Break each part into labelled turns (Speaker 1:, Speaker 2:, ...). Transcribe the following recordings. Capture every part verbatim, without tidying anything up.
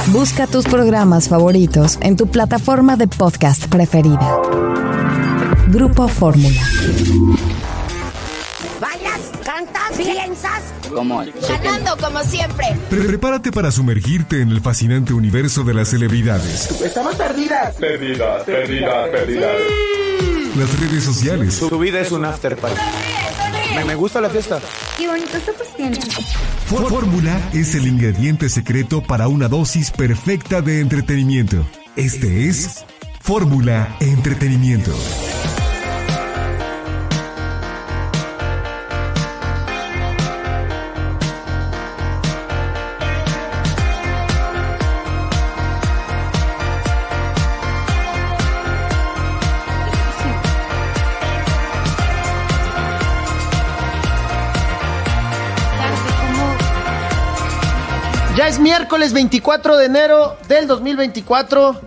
Speaker 1: Busca tus programas favoritos en tu plataforma de podcast preferida. Grupo Fórmula.
Speaker 2: ¿Bailas? ¿Cantas? ¿Piensas?
Speaker 3: ¿Cómo?
Speaker 2: Ganando como siempre.
Speaker 4: Prepárate para sumergirte en el fascinante universo de las celebridades.
Speaker 5: Estamos perdidas.
Speaker 6: Perdidas, perdidas, perdidas.
Speaker 4: Las redes sociales.
Speaker 5: Su vida es un after party. Me, me gusta la fiesta.
Speaker 7: Qué bonitos ojos tienes.
Speaker 4: Fórmula es el ingrediente secreto para una dosis perfecta de entretenimiento. Este es Fórmula Entretenimiento.
Speaker 8: Ya es miércoles veinticuatro de enero del dos mil veinticuatro.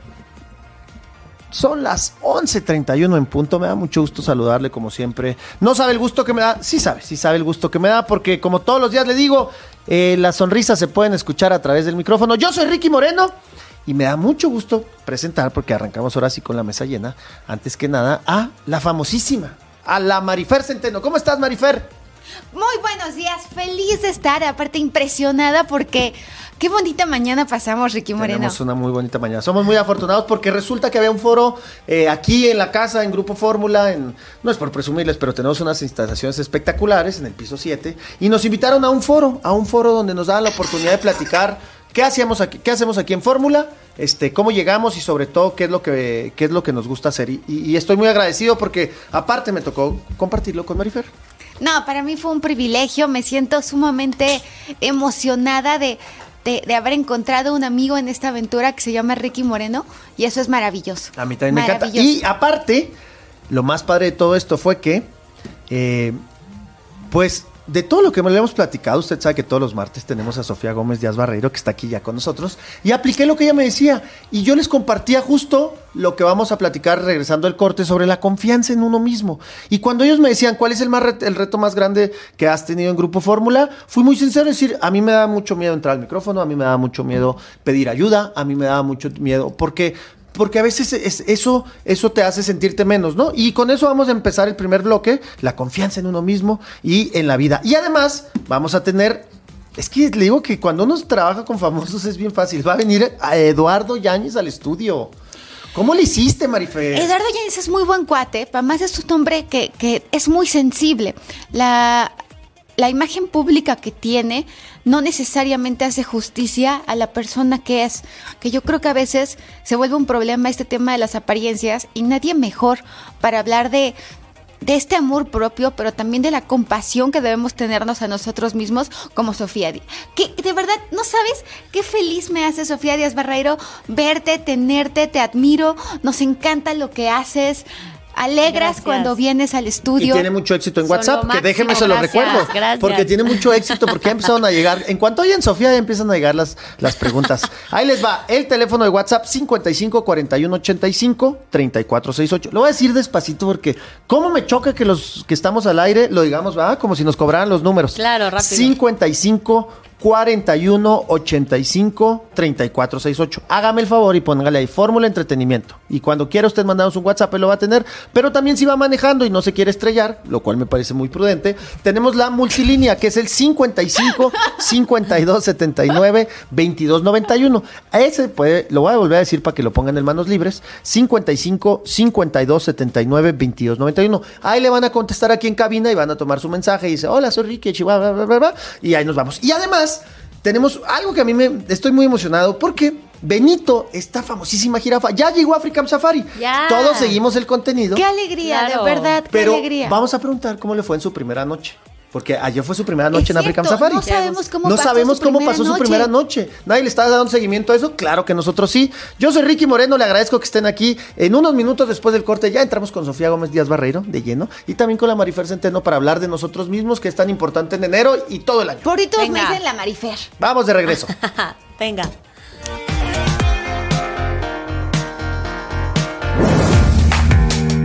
Speaker 8: Son las once treinta y uno en punto. Me da mucho gusto saludarle como siempre. No sabe el gusto que me da. Sí sabe, sí sabe el gusto que me da. Porque como todos los días le digo, eh, las sonrisas se pueden escuchar a través del micrófono. Yo soy Ricky Moreno. Y me da mucho gusto presentar, porque arrancamos ahora sí con la mesa llena, antes que nada, a la famosísima, a la Marifer Centeno. ¿Cómo estás, Marifer?
Speaker 7: Muy buenos días, feliz de estar, aparte impresionada porque qué bonita mañana pasamos, Ricky Moreno.
Speaker 8: Tenemos una muy bonita mañana, somos muy afortunados porque resulta que había un foro eh, aquí en la casa, en Grupo Fórmula, en, no es por presumirles, pero tenemos unas instalaciones espectaculares en el piso siete, y nos invitaron a un foro, a un foro donde nos daban la oportunidad de platicar qué hacíamos aquí, qué hacemos aquí en Fórmula, este, cómo llegamos y sobre todo qué es lo que, qué es lo que nos gusta hacer, y, y, y estoy muy agradecido porque aparte me tocó compartirlo con Marifer.
Speaker 7: No, para mí fue un privilegio, me siento sumamente emocionada de, de, de haber encontrado un amigo en esta aventura que se llama Ricky Moreno, y eso es maravilloso.
Speaker 8: A mí también me encanta. Y aparte, lo más padre de todo esto fue que, eh, pues, de todo lo que le hemos platicado, usted sabe que todos los martes tenemos a Sofía Gómez Díaz Barreiro, que está aquí ya con nosotros, y apliqué lo que ella me decía, y yo les compartía justo lo que vamos a platicar regresando al corte sobre la confianza en uno mismo. Y cuando ellos me decían, ¿cuál es el, más ret- el reto más grande que has tenido en Grupo Fórmula? Fui muy sincero, es decir, a mí me da mucho miedo entrar al micrófono, a mí me da mucho miedo pedir ayuda, a mí me da mucho miedo, porque... Porque a veces es, eso, eso te hace sentirte menos, ¿no? Y con eso vamos a empezar el primer bloque, la confianza en uno mismo y en la vida. Y además vamos a tener, es que le digo que cuando uno trabaja con famosos es bien fácil. Va a venir a Eduardo Yáñez al estudio. ¿Cómo le hiciste, Marifer?
Speaker 7: Eduardo Yáñez es muy buen cuate, además es un hombre que, que es muy sensible. La... La imagen pública que tiene no necesariamente hace justicia a la persona que es, que yo creo que a veces se vuelve un problema este tema de las apariencias, y nadie mejor para hablar de, de este amor propio, pero también de la compasión que debemos tenernos a nosotros mismos, como Sofía Díaz. Que de verdad, no sabes qué feliz me hace, Sofía Díaz Barreiro, verte, tenerte, te admiro, nos encanta lo que haces. Alegras gracias. Cuando vienes al estudio.
Speaker 8: Y tiene mucho éxito en
Speaker 7: Son
Speaker 8: WhatsApp, que
Speaker 7: máximo.
Speaker 8: déjenme se lo
Speaker 7: Gracias,
Speaker 8: recuerdo.
Speaker 7: gracias.
Speaker 8: Porque tiene mucho éxito, porque ya empezaron a llegar. En cuanto oyen Sofía, ya empiezan a llegar las, las preguntas. Ahí les va, el teléfono de WhatsApp cincuenta y cinco cuarenta y uno ochenta y cinco treinta y cuatro sesenta y ocho. Lo voy a decir despacito porque cómo me choca que los que estamos al aire lo digamos, ¿verdad? Como si nos cobraran los números.
Speaker 9: Claro, rápido.
Speaker 8: cincuenta y cinco cuarenta y uno ochenta y cinco treinta y cuatro sesenta y ocho. Hágame el favor y póngale ahí Fórmula Entretenimiento. Y cuando quiera usted mandarnos un WhatsApp, él lo va a tener. Pero también si va manejando y no se quiere estrellar, lo cual me parece muy prudente, tenemos la multilínea, que es el cincuenta y cinco cincuenta y dos setenta y nueve veintidós noventa y uno. A ese puede, lo voy a volver a decir para que lo pongan en manos libres, cincuenta y cinco cincuenta y dos setenta y nueve veintidós noventa y uno. Ahí le van a contestar aquí en cabina y van a tomar su mensaje y dice, hola, soy Ricky, chihuahua, bla, bla, bla, y ahí nos vamos. Y además tenemos algo que a mí me estoy muy emocionado porque Benito, esta famosísima jirafa, ya llegó a African Safari.
Speaker 7: Ya.
Speaker 8: Todos seguimos el contenido.
Speaker 7: Qué alegría,
Speaker 9: Claro.
Speaker 7: de verdad, qué
Speaker 8: Pero
Speaker 7: alegría.
Speaker 8: vamos a preguntar cómo le fue en su primera noche. Porque ayer fue su primera noche
Speaker 7: Es
Speaker 8: en African
Speaker 7: cierto,
Speaker 8: Safari.
Speaker 7: no sabemos cómo
Speaker 8: No
Speaker 7: pasó
Speaker 8: sabemos
Speaker 7: su
Speaker 8: cómo
Speaker 7: primera
Speaker 8: pasó su
Speaker 7: noche.
Speaker 8: primera noche. Nadie le está dando seguimiento a eso. Claro que nosotros sí. Yo soy Ricky Moreno, le agradezco que estén aquí. En unos minutos después del corte ya entramos con Sofía Gómez Díaz Barreiro, de lleno. Y también con la Marifer Centeno para hablar de nosotros mismos, que es tan importante en enero y todo el año.
Speaker 7: Por ahí todos me
Speaker 9: Venga.
Speaker 7: dicen la Marifer.
Speaker 8: Vamos de regreso.
Speaker 9: Venga.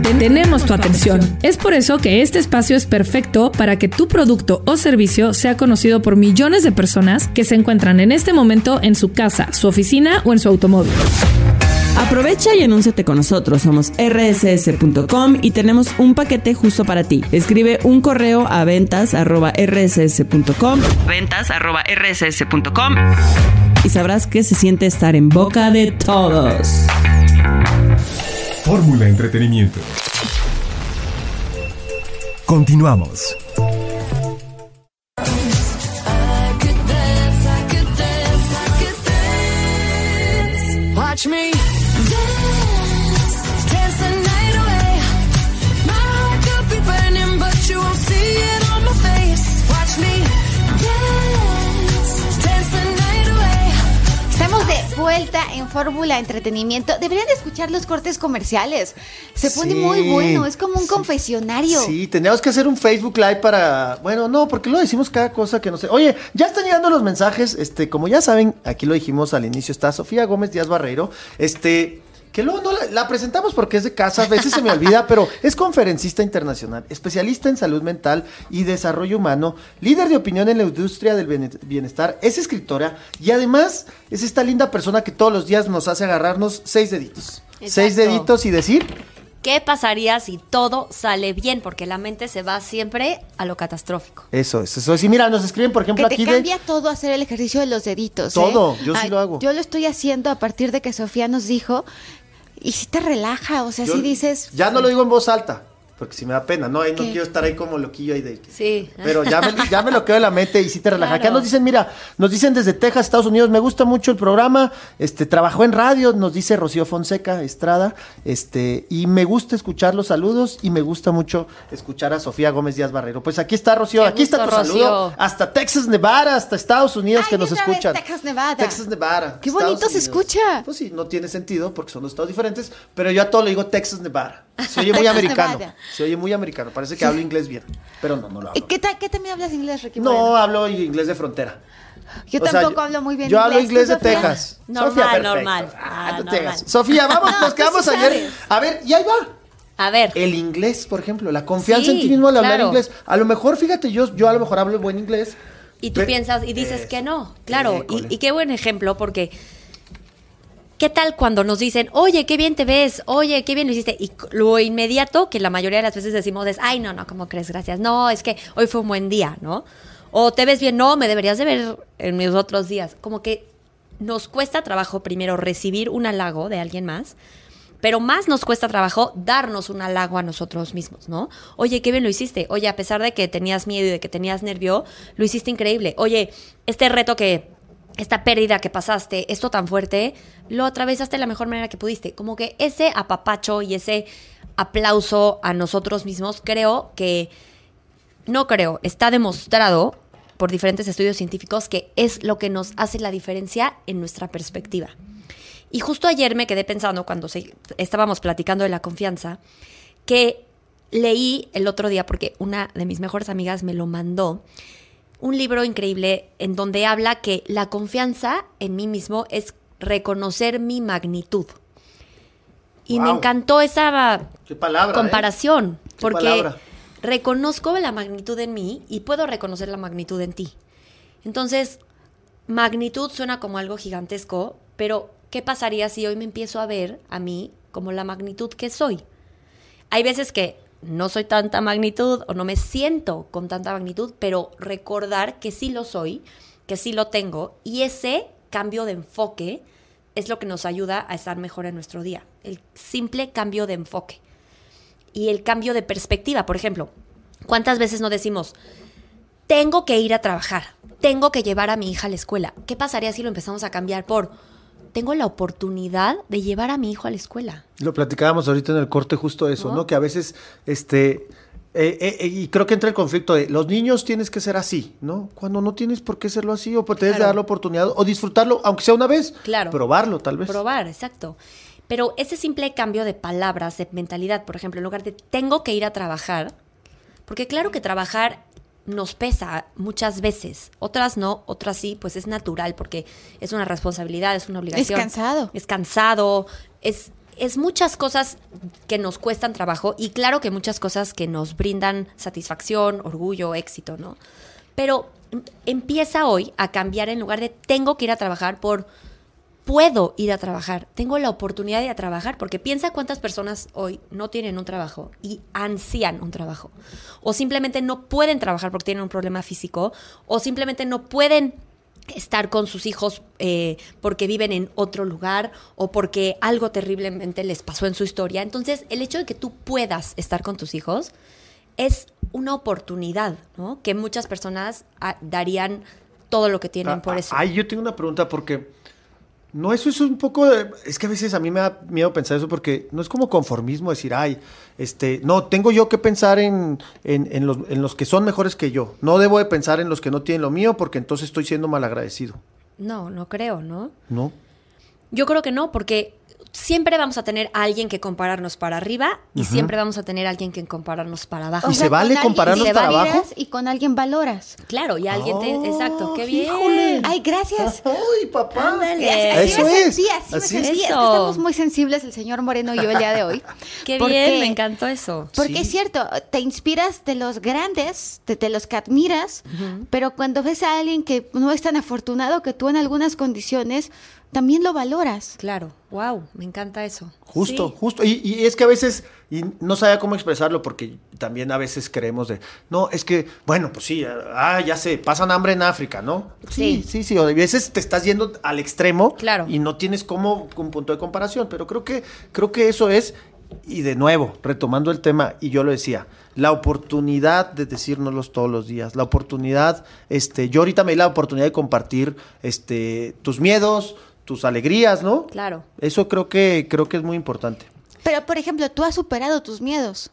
Speaker 3: tenemos tu atención. Es por eso que este espacio es perfecto para que tu producto o servicio sea conocido por millones de personas que se encuentran en este momento en su casa, su oficina o en su automóvil.
Speaker 9: Aprovecha y anúnciate con nosotros. Somos erre ese ese punto com y tenemos un paquete justo para ti. Escribe un correo a ventas arroba erre ese ese punto com ventas arroba erre ese ese punto com y sabrás qué se siente estar en boca de todos.
Speaker 4: Fórmula Entretenimiento. Continuamos.
Speaker 10: Watch me dance, dance the night away. My heart could be burning, but you won't see it on my face. Watch me dance, dance the night away.
Speaker 7: Estamos de vuelta en Fórmula Entretenimiento. Deberían de escuchar los cortes comerciales. Se pone
Speaker 8: Sí,
Speaker 7: muy bueno, es como un
Speaker 8: sí.
Speaker 7: confesionario.
Speaker 8: Sí, teníamos que hacer un Facebook Live para... Bueno, no, porque lo decimos cada cosa que no sé. Oye, ya están llegando los mensajes. Este, como ya saben, aquí lo dijimos al inicio, está Sofía Gómez Díaz Barreiro. Este... Que luego no la, la presentamos porque es de casa, a veces se me olvida, pero es conferencista internacional, especialista en salud mental y desarrollo humano, líder de opinión en la industria del bienestar, es escritora y además es esta linda persona que todos los días nos hace agarrarnos seis deditos.
Speaker 11: Exacto.
Speaker 8: Seis deditos y decir...
Speaker 11: ¿Qué pasaría si todo sale bien? Porque la mente se va siempre a lo catastrófico.
Speaker 8: Eso es, eso es. Y mira, nos escriben, por ejemplo,
Speaker 7: Que te
Speaker 8: aquí
Speaker 7: cambia
Speaker 8: de...
Speaker 7: todo hacer el ejercicio de los deditos.
Speaker 8: Todo,
Speaker 7: ¿eh?
Speaker 8: yo sí
Speaker 7: Ay,
Speaker 8: lo hago.
Speaker 7: Yo lo estoy haciendo a partir de que Sofía nos dijo, y si te relaja, o sea,
Speaker 8: Yo
Speaker 7: si dices...
Speaker 8: Ya no lo digo en voz alta, porque si me da pena, no, ahí no
Speaker 7: ¿Qué?
Speaker 8: quiero estar ahí como loquillo ahí de...
Speaker 11: Sí.
Speaker 8: Pero ya me, ya me lo quedo en la mente y sí te relaja.
Speaker 11: Claro.
Speaker 8: Acá nos dicen, mira, nos dicen desde Texas, Estados Unidos, me gusta mucho el programa, este, trabajó en radio, nos dice Rocío Fonseca Estrada, este, y me gusta escuchar los saludos y me gusta mucho escuchar a Sofía Gómez Díaz Barreiro. Pues aquí está, Rocío,
Speaker 11: Qué
Speaker 8: aquí está tu
Speaker 11: gusto,
Speaker 8: saludo,
Speaker 11: Rocío.
Speaker 8: hasta Texas, Nevada, hasta Estados Unidos
Speaker 7: Ay,
Speaker 8: que nos
Speaker 7: otra vez
Speaker 8: escuchan.
Speaker 7: Texas, Nevada.
Speaker 8: Texas, Nevada.
Speaker 7: Qué
Speaker 8: Estados
Speaker 7: bonito se
Speaker 8: Unidos.
Speaker 7: escucha.
Speaker 8: Pues sí, no tiene sentido porque son dos estados diferentes, pero yo a todo le digo Texas, Nevada. Se oye muy
Speaker 7: Texas,
Speaker 8: americano.
Speaker 7: Nevada.
Speaker 8: Se oye muy americano. Parece que hablo inglés bien, pero no, no lo
Speaker 7: ¿Y
Speaker 8: hablo.
Speaker 7: ¿Qué, tal, ¿Qué también hablas inglés, Ricky?
Speaker 8: No,
Speaker 7: Moreno?
Speaker 8: hablo inglés de frontera.
Speaker 7: Yo
Speaker 8: O sea,
Speaker 7: tampoco hablo muy bien
Speaker 8: Yo
Speaker 7: inglés.
Speaker 8: hablo inglés
Speaker 7: ¿Tú,
Speaker 8: de
Speaker 7: Sofía?
Speaker 8: Texas.
Speaker 11: Normal,
Speaker 8: Sofía, perfecto.
Speaker 11: normal.
Speaker 8: Ah,
Speaker 11: Ah,
Speaker 8: no te
Speaker 11: normal.
Speaker 8: hagas. Sofía, vamos,
Speaker 7: No,
Speaker 8: nos
Speaker 7: tú
Speaker 8: quedamos
Speaker 7: sí
Speaker 8: ayer.
Speaker 7: sabes.
Speaker 8: A ver, y ahí va.
Speaker 11: A ver.
Speaker 8: El inglés, por ejemplo, la confianza
Speaker 11: Sí,
Speaker 8: en ti mismo al hablar
Speaker 11: claro.
Speaker 8: inglés. A lo mejor, fíjate, yo, yo a lo mejor hablo buen inglés.
Speaker 11: Y tú
Speaker 8: Pe-
Speaker 11: piensas y dices
Speaker 8: Eso.
Speaker 11: que no. Claro,
Speaker 8: Híjole.
Speaker 11: y, y qué buen ejemplo, porque ¿qué tal cuando nos dicen, oye, qué bien te ves, oye, qué bien lo hiciste? Y c- lo inmediato que la mayoría de las veces decimos es, ay, no, no, ¿cómo crees? Gracias. No, es que hoy fue un buen día, ¿no? O te ves bien, no, me deberías de ver en mis otros días. Como que nos cuesta trabajo primero recibir un halago de alguien más, pero más nos cuesta trabajo darnos un halago a nosotros mismos, ¿no? Oye, qué bien lo hiciste. Oye, a pesar de que tenías miedo y de que tenías nervio, lo hiciste increíble. Oye, este reto que, esta pérdida que pasaste, esto tan fuerte, lo atravesaste de la mejor manera que pudiste. Como que ese apapacho y ese aplauso a nosotros mismos, creo que, no creo, está demostrado por diferentes estudios científicos que es lo que nos hace la diferencia en nuestra perspectiva. Y justo ayer me quedé pensando, cuando se, estábamos platicando de la confianza, que leí el otro día, porque una de mis mejores amigas me lo mandó, un libro increíble en donde habla que la confianza en mí mismo es reconocer mi magnitud. Y
Speaker 8: Wow.
Speaker 11: me encantó esa
Speaker 8: Qué palabra,
Speaker 11: comparación,
Speaker 8: ¿eh? Qué
Speaker 11: porque
Speaker 8: palabra.
Speaker 11: reconozco la magnitud en mí y puedo reconocer la magnitud en ti. Entonces, magnitud suena como algo gigantesco, pero ¿qué pasaría si hoy me empiezo a ver a mí como la magnitud que soy? Hay veces que no soy tanta magnitud o no me siento con tanta magnitud, pero recordar que sí lo soy, que sí lo tengo, y ese cambio de enfoque es lo que nos ayuda a estar mejor en nuestro día. El simple cambio de enfoque. Y el cambio de perspectiva, por ejemplo, ¿cuántas veces no decimos, tengo que ir a trabajar, tengo que llevar a mi hija a la escuela? ¿Qué pasaría si lo empezamos a cambiar por, tengo la oportunidad de llevar a mi hijo a la escuela?
Speaker 8: Lo platicábamos ahorita en el corte justo eso, ¿no?
Speaker 11: ¿No?
Speaker 8: Que a veces, este, eh, eh, eh, y creo que entra el conflicto de, los niños tienes que ser así, ¿no? Cuando no tienes por qué serlo así, o por tienes
Speaker 11: Claro.
Speaker 8: de dar la oportunidad, o disfrutarlo, aunque sea una vez,
Speaker 11: Claro.
Speaker 8: probarlo tal vez.
Speaker 11: Probar, exacto. Pero ese simple cambio de palabras, de mentalidad, por ejemplo, en lugar de tengo que ir a trabajar, porque claro que trabajar nos pesa muchas veces, otras no, otras sí, pues es natural, porque es una responsabilidad, es una obligación.
Speaker 7: Es cansado.
Speaker 11: Es cansado, es es muchas cosas que nos cuestan trabajo y claro que muchas cosas que nos brindan satisfacción, orgullo, éxito, ¿no? Pero em- empieza hoy a cambiar en lugar de tengo que ir a trabajar por puedo ir a trabajar, tengo la oportunidad de ir a trabajar, porque piensa cuántas personas hoy no tienen un trabajo y ansían un trabajo, o simplemente no pueden trabajar porque tienen un problema físico, o simplemente no pueden estar con sus hijos eh, porque viven en otro lugar o porque algo terriblemente les pasó en su historia. Entonces, el hecho de que tú puedas estar con tus hijos es una oportunidad, ¿no? Que muchas personas ah, darían todo lo que tienen
Speaker 8: Ah,
Speaker 11: por eso.
Speaker 8: Ay, yo tengo una pregunta porque no, eso es un poco de, es que a veces a mí me da miedo pensar eso porque no es como conformismo decir, ay, este, no, tengo yo que pensar en, en, en, los, en los que son mejores que yo. No debo de pensar en los que no tienen lo mío porque entonces estoy siendo malagradecido.
Speaker 11: No, no creo, ¿no?
Speaker 8: ¿No?
Speaker 11: Yo creo que no, porque siempre vamos a tener a alguien que compararnos para arriba y
Speaker 8: Ujú.
Speaker 11: siempre vamos a tener a alguien que compararnos para abajo.
Speaker 8: ¿Y se vale
Speaker 7: con alguien
Speaker 8: compararnos
Speaker 7: te
Speaker 8: para
Speaker 7: validas
Speaker 8: abajo?
Speaker 7: Y con alguien valoras.
Speaker 11: Claro, y alguien te...
Speaker 8: Oh,
Speaker 11: Exacto, qué bien.
Speaker 8: híjole.
Speaker 7: Ay, gracias.
Speaker 8: Ay, papá.
Speaker 11: Ándale.
Speaker 7: Así
Speaker 8: Eso
Speaker 7: me
Speaker 8: es.
Speaker 7: sentí, así me
Speaker 8: Así
Speaker 7: sentí.
Speaker 11: es.
Speaker 7: Es que
Speaker 11: Eso.
Speaker 7: estamos muy sensibles el señor Moreno y yo el día de hoy.
Speaker 11: Qué
Speaker 7: Porque-
Speaker 11: bien, me encantó eso.
Speaker 7: Porque
Speaker 8: Sí.
Speaker 7: es cierto, te inspiras de los grandes, de, de los que admiras, pero cuando ves a alguien que no es tan afortunado que tú en algunas condiciones, también lo valoras.
Speaker 11: Claro, wow, me encanta eso.
Speaker 8: Justo,
Speaker 11: Sí.
Speaker 8: justo. Y, y es que a veces, y no sabía cómo expresarlo, porque también a veces creemos de, no, es que, bueno, pues sí, ah, ya sé, pasan hambre en África, ¿no? Sí,
Speaker 11: Sí.
Speaker 8: sí, sí. O a veces te estás yendo al extremo
Speaker 11: Claro.
Speaker 8: y no tienes como un punto de comparación. Pero creo que, creo que eso es, y de nuevo, retomando el tema, y yo lo decía, la oportunidad de decírnoslos todos los días, la oportunidad, este, yo ahorita me di la oportunidad de compartir este, tus miedos, tus alegrías, ¿no?
Speaker 11: Claro.
Speaker 8: Eso creo que, creo que es muy importante.
Speaker 7: Pero, por ejemplo, tú has superado tus miedos.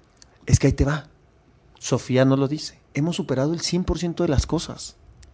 Speaker 8: Es que ahí te va. Sofía nos lo dice. Hemos superado el cien por ciento de las cosas.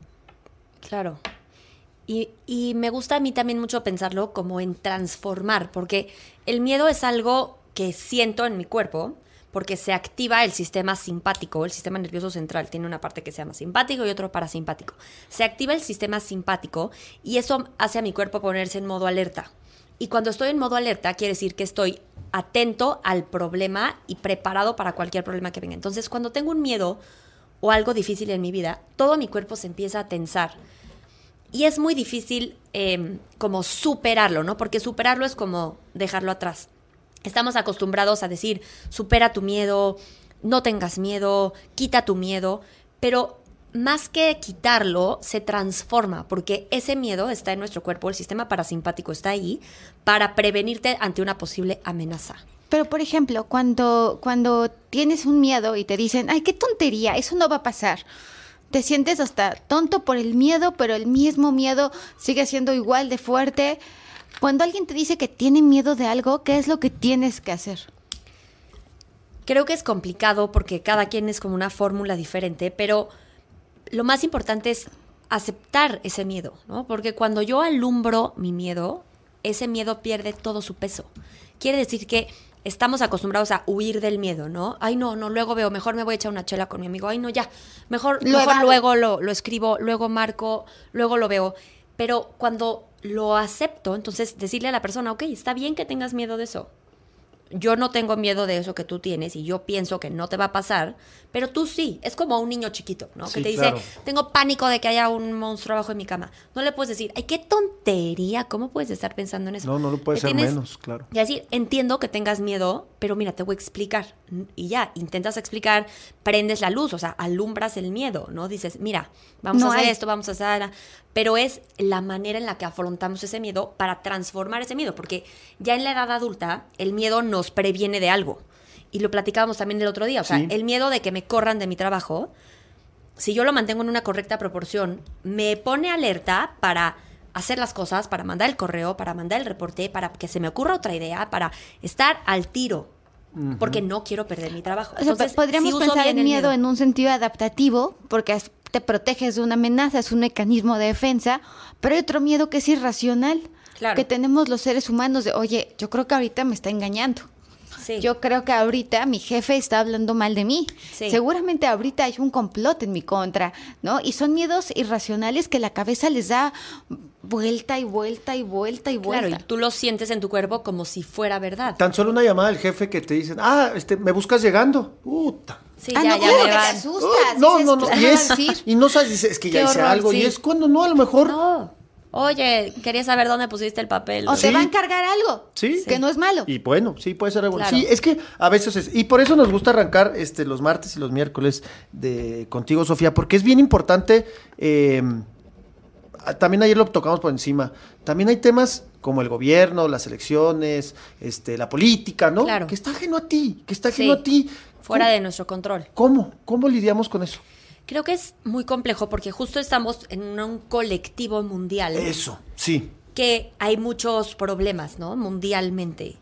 Speaker 11: Claro. Y, y me gusta a mí también mucho pensarlo como en transformar, porque el miedo es algo que siento en mi cuerpo, porque se activa el sistema simpático, el sistema nervioso central. Tiene una parte que se llama simpático y otro parasimpático. Se activa el sistema simpático y eso hace a mi cuerpo ponerse en modo alerta. Y cuando estoy en modo alerta, quiere decir que estoy atento al problema y preparado para cualquier problema que venga. Entonces, cuando tengo un miedo o algo difícil en mi vida, todo mi cuerpo se empieza a tensar. Y es muy difícil eh, como superarlo, ¿no? Porque superarlo es como dejarlo atrás. Estamos acostumbrados a decir, supera tu miedo, no tengas miedo, quita tu miedo, pero más que quitarlo, se transforma, porque ese miedo está en nuestro cuerpo, el sistema parasimpático está ahí para prevenirte ante una posible amenaza.
Speaker 7: Pero, por ejemplo, cuando, cuando tienes un miedo y te dicen, ay, qué tontería, eso no va a pasar. Te sientes hasta tonto por el miedo, pero el mismo miedo sigue siendo igual de fuerte. Cuando alguien te dice que tiene miedo de algo, ¿qué es lo que tienes que hacer?
Speaker 11: Creo que es complicado porque cada quien es como una fórmula diferente, pero lo más importante es aceptar ese miedo, ¿no? Porque cuando yo alumbro mi miedo, ese miedo pierde todo su peso. Quiere decir que estamos acostumbrados a huir del miedo, ¿no? Ay, no, no, luego veo, mejor me voy a echar una chela con mi amigo. Ay, no, ya, mejor,
Speaker 7: Lo
Speaker 11: mejor
Speaker 7: evado.
Speaker 11: luego lo, lo escribo, luego marco, luego lo veo. Pero cuando lo acepto, entonces decirle a la persona, ok, está bien que tengas miedo de eso. Yo no tengo miedo de eso que tú tienes y yo pienso que no te va a pasar, pero tú sí. Es como un niño chiquito, ¿no?
Speaker 8: Sí,
Speaker 11: que te dice,
Speaker 8: claro.
Speaker 11: tengo pánico de que haya un monstruo abajo de mi cama. No le puedes decir, ay, qué tontería, ¿cómo puedes estar pensando en eso?
Speaker 8: No, no lo puede
Speaker 11: Le
Speaker 8: ser
Speaker 11: tienes-
Speaker 8: menos, claro.
Speaker 11: Y decir, entiendo que tengas miedo, pero mira, te voy a explicar. Y ya, intentas explicar, prendes la luz, o sea, alumbras el miedo, ¿no? Dices, mira, vamos
Speaker 7: No
Speaker 11: a hacer
Speaker 7: hay.
Speaker 11: esto, vamos a hacer... Pero es la manera en la que afrontamos ese miedo para transformar ese miedo, porque ya en la edad adulta el miedo nos previene de algo. Y lo platicábamos también el otro día, o sea,
Speaker 8: Sí.
Speaker 11: el miedo de que me corran de mi trabajo, si yo lo mantengo en una correcta proporción, me pone alerta para hacer las cosas, para mandar el correo, para mandar el reporte, para que se me ocurra otra idea, para estar al tiro, porque no quiero perder mi trabajo.
Speaker 7: O sea,
Speaker 11: Entonces,
Speaker 7: podríamos
Speaker 11: sí uso
Speaker 7: pensar
Speaker 11: bien
Speaker 7: en
Speaker 11: el
Speaker 7: miedo, en un sentido adaptativo, porque es- te proteges de una amenaza, es un mecanismo de defensa, pero hay otro miedo que es irracional,
Speaker 11: Claro.
Speaker 7: que tenemos los seres humanos de, oye, yo creo que ahorita me está engañando.
Speaker 11: Sí.
Speaker 7: Yo creo que ahorita mi jefe está hablando mal de mí.
Speaker 11: Sí.
Speaker 7: Seguramente ahorita hay un complot en mi contra, ¿no? Y son miedos irracionales que la cabeza les da vuelta y vuelta y vuelta y vuelta.
Speaker 11: Claro, y tú lo sientes en tu cuerpo como si fuera verdad.
Speaker 8: Tan solo una llamada del jefe que te dicen, ah, este, me buscas llegando. Puta.
Speaker 11: Sí,
Speaker 7: ah,
Speaker 11: ya,
Speaker 7: no,
Speaker 11: ya
Speaker 7: claro
Speaker 11: me
Speaker 7: que te
Speaker 11: van.
Speaker 7: asustas.
Speaker 8: Oh, no,
Speaker 7: dices,
Speaker 8: no, no.
Speaker 7: ¿qué
Speaker 8: Y,
Speaker 7: van a
Speaker 8: es,
Speaker 7: decir?
Speaker 8: y no sabes, dices, es que ya
Speaker 7: Qué
Speaker 8: hice
Speaker 7: horror,
Speaker 8: algo.
Speaker 7: sí.
Speaker 8: Y es cuando no, a lo mejor.
Speaker 11: No. Oye, quería saber dónde pusiste el papel.
Speaker 7: O
Speaker 8: Sí.
Speaker 7: te va a encargar algo.
Speaker 8: Sí.
Speaker 7: Que no es malo.
Speaker 8: Y bueno, sí, puede ser algo.
Speaker 11: Claro.
Speaker 8: Sí, es que a veces es. Y por eso nos gusta arrancar este, los martes y los miércoles de contigo, Sofía, porque es bien importante. Eh, también ayer lo tocamos por encima. También hay temas como el gobierno, las elecciones, este, la política, ¿no?
Speaker 11: Claro.
Speaker 8: Que está ajeno a ti, que está ajeno
Speaker 11: Sí.
Speaker 8: a ti.
Speaker 11: Fuera
Speaker 8: ¿Cómo-
Speaker 11: de nuestro control.
Speaker 8: ¿Cómo? ¿Cómo lidiamos con eso?
Speaker 11: Creo que es muy complejo porque justo estamos en un colectivo mundial.
Speaker 8: Eso, sí.
Speaker 11: Que hay muchos problemas, ¿no? Mundialmente.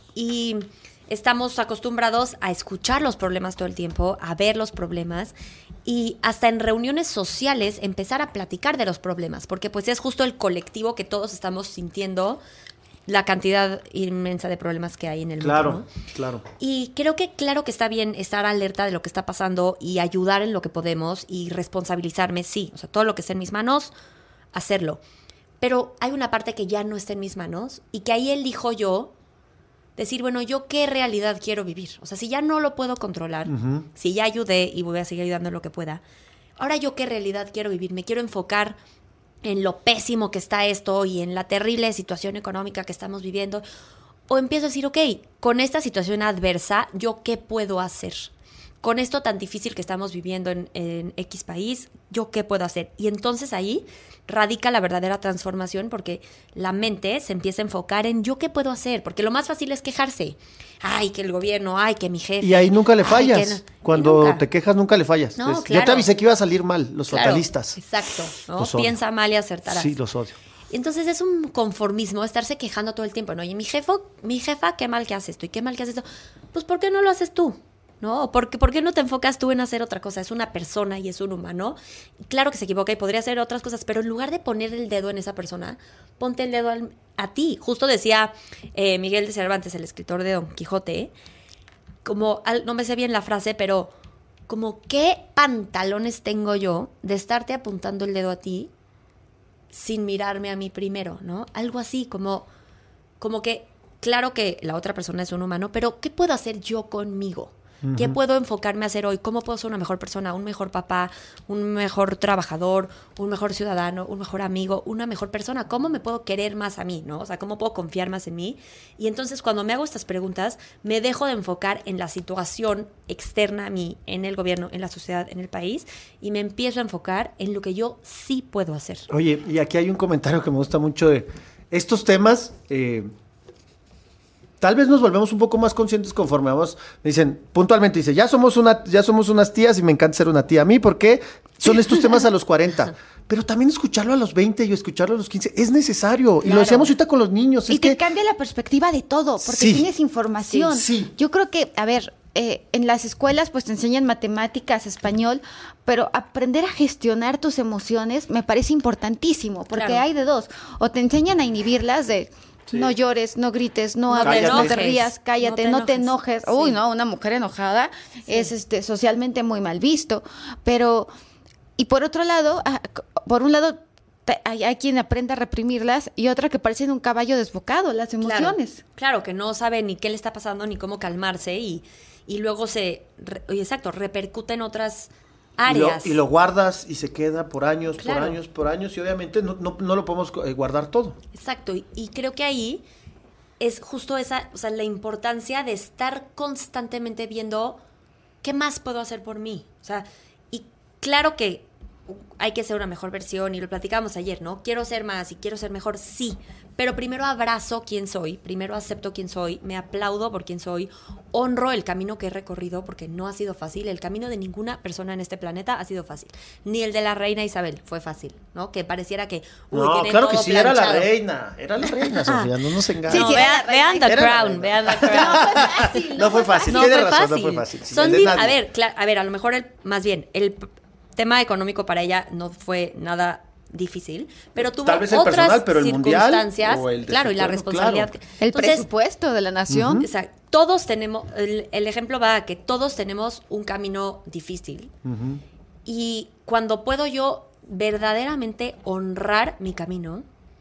Speaker 11: Y estamos acostumbrados a escuchar los problemas todo el tiempo, a ver los problemas y hasta en reuniones sociales empezar a platicar de los problemas, porque pues es justo el colectivo que todos estamos sintiendo la cantidad inmensa de problemas que hay en el
Speaker 8: Claro,
Speaker 11: mundo, ¿no?
Speaker 8: claro.
Speaker 11: Y creo que claro que está bien estar alerta de lo que está pasando y ayudar en lo que podemos y responsabilizarme, sí. O sea, todo lo que esté en mis manos, hacerlo. Pero hay una parte que ya no está en mis manos y que ahí elijo yo decir, bueno, ¿yo qué realidad quiero vivir? O sea, si ya no lo puedo controlar,
Speaker 8: Ujú.
Speaker 11: si ya ayudé y voy a seguir ayudando en lo que pueda, ahora yo qué realidad quiero vivir. Me quiero enfocar en lo pésimo que está esto y en la terrible situación económica que estamos viviendo. O empiezo a decir, ok, con esta situación adversa, ¿yo qué puedo hacer? Con esto tan difícil que estamos viviendo en, en X país, ¿yo qué puedo hacer? Y entonces ahí radica la verdadera transformación porque la mente se empieza a enfocar en ¿yo qué puedo hacer? Porque lo más fácil es quejarse. Ay, que el gobierno, ay, que mi jefe.
Speaker 8: Y ahí nunca le
Speaker 11: ay,
Speaker 8: fallas.
Speaker 11: que no- y
Speaker 8: Cuando
Speaker 11: nunca.
Speaker 8: te quejas, nunca le fallas.
Speaker 11: No,
Speaker 8: Es- Yo
Speaker 11: claro.
Speaker 8: te avisé que iba a salir mal, los
Speaker 11: Claro,
Speaker 8: fatalistas.
Speaker 11: Exacto. ¿no?
Speaker 8: Los odio.
Speaker 11: Piensa mal y acertarás.
Speaker 8: Sí, los odio.
Speaker 11: Entonces es un conformismo estarse quejando todo el tiempo, ¿no? Y mi jefo, mi jefa, qué mal que hace esto y qué mal que hace esto. Pues ¿por qué no lo haces tú? ¿No? ¿Por qué, ¿Por qué no te enfocas tú en hacer otra cosa? Es una persona y es un humano. Y claro que se equivoca y podría hacer otras cosas, pero en lugar de poner el dedo en esa persona, ponte el dedo al- a ti. Justo decía eh, Miguel de Cervantes, el escritor de Don Quijote, como, al- no me sé bien la frase, pero como qué pantalones tengo yo de estarte apuntando el dedo a ti sin mirarme a mí primero, ¿no? Algo así, como, como que, claro que la otra persona es un humano, pero ¿qué puedo hacer yo conmigo? ¿Qué
Speaker 12: Ujú.
Speaker 11: puedo enfocarme a hacer hoy? ¿Cómo puedo ser una mejor persona, un mejor papá, un mejor trabajador, un mejor ciudadano, un mejor amigo, una mejor persona? ¿Cómo me puedo querer más a mí, no? O sea, ¿cómo puedo confiar más en mí? Y entonces cuando me hago estas preguntas, me dejo de enfocar en la situación externa a mí, en el gobierno, en la sociedad, en el país, y me empiezo a enfocar en lo que yo sí puedo hacer.
Speaker 8: Oye, y aquí hay un comentario que me gusta mucho de estos temas. eh, Tal vez nos volvemos un poco más conscientes conforme vamos. Me dicen, puntualmente, dice, ya somos una, ya somos unas tías y me encanta ser una tía. A mí, ¿por qué? Son estos temas a los cuarenta. Pero también escucharlo a los veinte y escucharlo a los quince es necesario. Y
Speaker 7: Claro.
Speaker 8: lo decíamos ahorita con los niños.
Speaker 7: Y
Speaker 8: Es
Speaker 7: te
Speaker 8: que
Speaker 7: cambia la perspectiva de todo, porque
Speaker 8: Sí.
Speaker 7: tienes información.
Speaker 8: Sí, sí.
Speaker 7: Yo creo que, a ver, eh, en las escuelas pues te enseñan matemáticas, español, pero aprender a gestionar tus emociones me parece importantísimo, porque
Speaker 11: Claro.
Speaker 7: hay de dos. O te enseñan a inhibirlas de...
Speaker 8: Sí.
Speaker 7: No llores, no grites, no,
Speaker 11: No te
Speaker 7: hables, no te
Speaker 11: enojes,
Speaker 7: rías, cállate,
Speaker 11: no
Speaker 7: no
Speaker 11: te
Speaker 7: te
Speaker 11: enojes.
Speaker 7: enojes. Uy,
Speaker 11: Sí.
Speaker 7: no, una mujer enojada es este socialmente muy mal visto. Pero, y por otro lado, ah, c- por un lado, te- hay, hay quien aprende a reprimirlas y otra que parecen un caballo desbocado, las emociones.
Speaker 11: Claro, claro, que no sabe ni qué le está pasando ni cómo calmarse y, y luego se, re- oye, exacto, repercute en otras
Speaker 8: y lo,
Speaker 11: áreas.
Speaker 8: y lo guardas y se queda por años,
Speaker 11: Claro.
Speaker 8: por años, por años. Y obviamente no, no, no lo podemos eh, guardar todo.
Speaker 11: Exacto, y, y creo que ahí es justo esa, o sea, la importancia de estar constantemente viendo qué más puedo hacer por mí. O sea, y claro que hay que ser una mejor versión, y lo platicábamos ayer, ¿no? Quiero ser más y quiero ser mejor, sí, pero primero abrazo quién soy, primero acepto quién soy, me aplaudo por quién soy, honro el camino que he recorrido porque no ha sido fácil, el camino de ninguna persona en este planeta ha sido fácil, ni el de la reina Isabel fue fácil, ¿no? Que pareciera que, uy,
Speaker 8: No,
Speaker 11: tienen
Speaker 8: claro que
Speaker 11: todo
Speaker 8: sí, era la
Speaker 11: planchado.
Speaker 8: reina. Era la reina, Sofía, no nos engañes.
Speaker 11: No, vean, vean The
Speaker 8: Era la
Speaker 11: Crown,
Speaker 8: reina.
Speaker 11: vean The Crown.
Speaker 8: No fue fácil,
Speaker 11: No
Speaker 8: tiene
Speaker 11: fue
Speaker 8: razón,
Speaker 11: fácil.
Speaker 8: no fue fácil. Sí,
Speaker 11: Son
Speaker 8: el de
Speaker 11: di-
Speaker 8: nadie.
Speaker 11: a ver, cla- a ver, a lo mejor el, más bien, el p- tema económico para ella no fue nada difícil, pero tuvo
Speaker 8: Tal vez el
Speaker 11: otras
Speaker 8: personal, pero el mundial
Speaker 11: circunstancias,
Speaker 8: o el de
Speaker 11: claro,
Speaker 8: su
Speaker 11: y la
Speaker 8: pueblo,
Speaker 11: responsabilidad.
Speaker 8: claro.
Speaker 11: que-
Speaker 7: El
Speaker 11: Entonces,
Speaker 7: presupuesto de la nación.
Speaker 11: o sea, todos tenemos, el, el ejemplo va a que todos tenemos un camino difícil y cuando puedo yo verdaderamente honrar mi camino,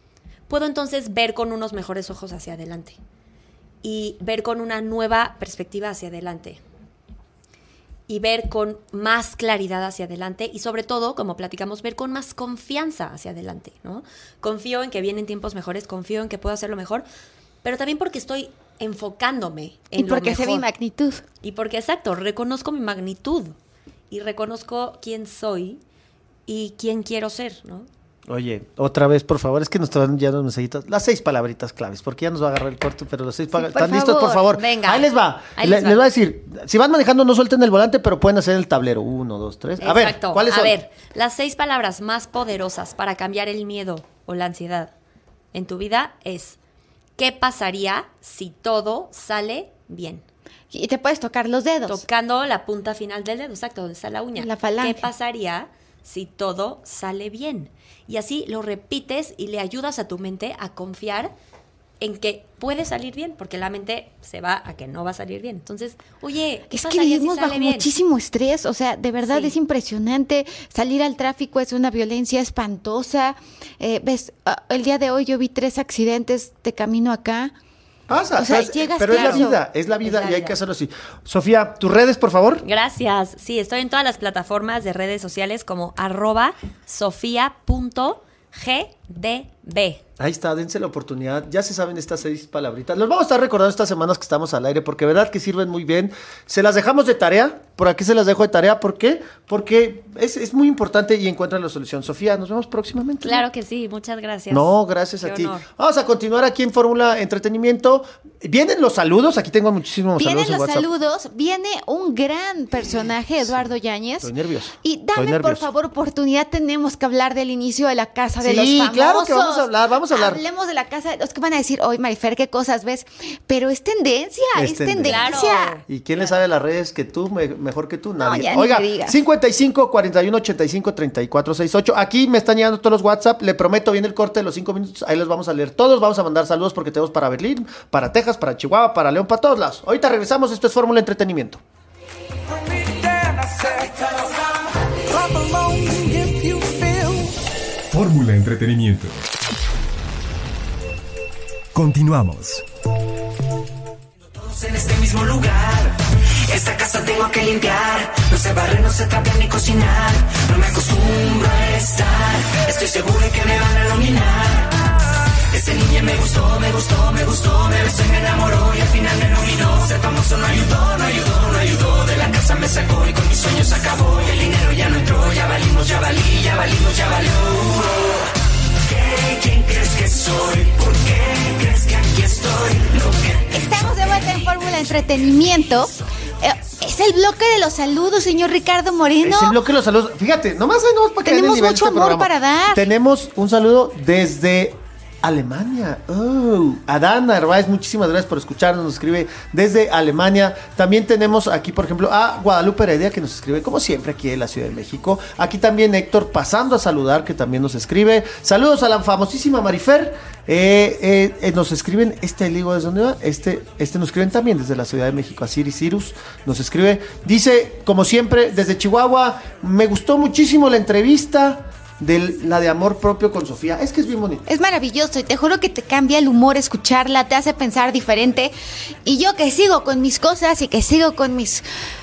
Speaker 11: puedo entonces ver con unos mejores ojos hacia adelante y ver con una nueva perspectiva hacia adelante y ver con más claridad hacia adelante y sobre todo, como platicamos, ver con más confianza hacia adelante, ¿no? Confío en que vienen tiempos mejores, confío en que puedo hacerlo mejor, pero también porque estoy enfocándome en
Speaker 7: Y
Speaker 11: lo
Speaker 7: porque
Speaker 11: mejor.
Speaker 7: sé mi magnitud.
Speaker 11: Y porque, exacto, reconozco mi magnitud y reconozco quién soy y quién quiero ser, ¿no?
Speaker 8: Oye, otra vez, por favor, es que nos están ya los mensajitos. Las seis palabritas claves, porque ya nos va a agarrar el corto, pero las seis palabras.
Speaker 7: por
Speaker 8: ¿Están listos, por
Speaker 7: favor,
Speaker 8: favor?
Speaker 11: venga.
Speaker 8: Ahí les va.
Speaker 11: Ahí
Speaker 8: Le-
Speaker 11: les
Speaker 8: les,
Speaker 11: va.
Speaker 8: voy a decir, si van manejando, no suelten el volante, pero pueden hacer el tablero. Uno, dos, tres. A ver,
Speaker 11: Exacto.
Speaker 8: ¿cuáles
Speaker 11: A
Speaker 8: son?
Speaker 11: ver, las seis palabras más poderosas para cambiar el miedo o la ansiedad en tu vida es: ¿qué pasaría si todo sale bien?
Speaker 7: Y te puedes tocar los dedos.
Speaker 11: Tocando la punta final del dedo, exacto, donde está la uña.
Speaker 7: La falange.
Speaker 11: ¿Qué pasaría si todo sale bien? Y así lo repites y le ayudas a tu mente a confiar en que puede salir bien, porque la mente se va a que no va a salir bien. Entonces, oye, ¿qué
Speaker 7: Es que
Speaker 11: pasaría si
Speaker 7: vivimos
Speaker 11: sale
Speaker 7: bajo
Speaker 11: bien?
Speaker 7: muchísimo estrés, o sea, de verdad
Speaker 11: Sí.
Speaker 7: es impresionante. Salir al tráfico es una violencia espantosa. Eh, ves, ah, el día de hoy yo vi tres accidentes de camino acá.
Speaker 8: Pasa,
Speaker 7: O sea,
Speaker 8: pues,
Speaker 7: llegas
Speaker 8: pero es la
Speaker 7: claro.
Speaker 8: vida, es la vida
Speaker 11: Es la
Speaker 8: y hay
Speaker 11: vida.
Speaker 8: que hacerlo así. Sofía, tus redes, por favor.
Speaker 11: Gracias. Sí, estoy en todas las plataformas de redes sociales como arroba sofía.gdb.
Speaker 8: Ahí está, dense la oportunidad. Ya se saben estas seis palabritas. Los vamos a estar recordando estas semanas que estamos al aire, porque verdad que sirven muy bien. Se las dejamos de tarea. Por aquí se las dejo de tarea. ¿Por qué? Porque es, es muy importante y encuentran la solución. Sofía, nos vemos próximamente.
Speaker 11: Claro que sí, muchas gracias.
Speaker 8: No, gracias
Speaker 11: Qué
Speaker 8: a ti.
Speaker 11: honor.
Speaker 8: Vamos a continuar aquí en Fórmula Entretenimiento. Vienen los saludos. Aquí tengo muchísimos
Speaker 7: Vienen
Speaker 8: saludos en
Speaker 7: los
Speaker 8: WhatsApp.
Speaker 7: saludos, viene un gran personaje, Eduardo Yáñez.
Speaker 8: Estoy nervioso.
Speaker 7: Y
Speaker 8: Estoy
Speaker 7: dame, por
Speaker 8: nervioso.
Speaker 7: favor, oportunidad. Tenemos que hablar del inicio de la Casa de
Speaker 8: Sí,
Speaker 7: los Famosos.
Speaker 8: claro que vamos a hablar, vamos a hablar.
Speaker 7: Hablemos de la Casa de los que van a decir, oye, Marifer, ¿qué cosas ves? Pero es tendencia, es,
Speaker 8: Es tendencia.
Speaker 7: tendencia.
Speaker 11: Claro.
Speaker 8: ¿Y quién le sabe las redes que tú, me- mejor que tú? Nadie.
Speaker 7: ya ni
Speaker 8: Oiga,
Speaker 7: me digas.
Speaker 8: cincuenta y cinco, cuarenta y uno, ochenta y cinco, treinta y cuatro, sesenta y ocho. Aquí me están llegando todos los WhatsApp. Le prometo, viene el corte de los cinco minutos. Ahí los vamos a leer todos. Vamos a mandar saludos porque tenemos para Berlín, para Texas, para Chihuahua, para León, para todos lados. Ahorita regresamos. Esto es Fórmula Entretenimiento.
Speaker 4: Fórmula Entretenimiento. Continuamos.
Speaker 10: Todos en este mismo lugar. Esta casa tengo que limpiar. No se barre, no se trapea ni cocinar. No me acostumbro a estar. Estoy seguro de que me van a nominar. Ese niño me gustó, me gustó, me gustó. Me besó y me enamoró y al final me nominó. Ser famoso no ayudó, no ayudó, no ayudó. De la casa me sacó y con mis sueños acabó. Y el dinero ya no entró. Ya valimos, ya valí, ya valimos, ya valió. ¿Qué? ¿Quién crees que soy? ¿Por qué crees que aquí estoy? Lo que
Speaker 7: Estamos de vuelta en Fórmula Entretenimiento. Eh, es el bloque de los saludos, señor Ricardo Moreno.
Speaker 8: Es el bloque de los saludos. Fíjate, nomás, nomás para que vean el
Speaker 7: Tenemos
Speaker 8: nivel de
Speaker 7: mucho
Speaker 8: este
Speaker 7: amor
Speaker 8: programa.
Speaker 7: para dar.
Speaker 8: Tenemos un saludo desde Alemania. Oh, Adán Narváez, muchísimas gracias por escucharnos. Nos escribe desde Alemania. También tenemos aquí, por ejemplo, a Guadalupe Heredia, que nos escribe, como siempre, aquí en la Ciudad de México. Aquí también Héctor, pasando a saludar, que también nos escribe. Saludos a la famosísima Marifer. Eh, eh, eh, nos escriben, este le digo desde dónde va, este, este nos escriben también desde la Ciudad de México, a Siri Cirus nos escribe, dice, como siempre, desde Chihuahua, me gustó muchísimo la entrevista de la de amor propio con Sofía, es que es bien bonito.
Speaker 7: Es maravilloso y te juro que te cambia el humor escucharla, te hace pensar diferente. Y yo que sigo con mis cosas y que sigo con mis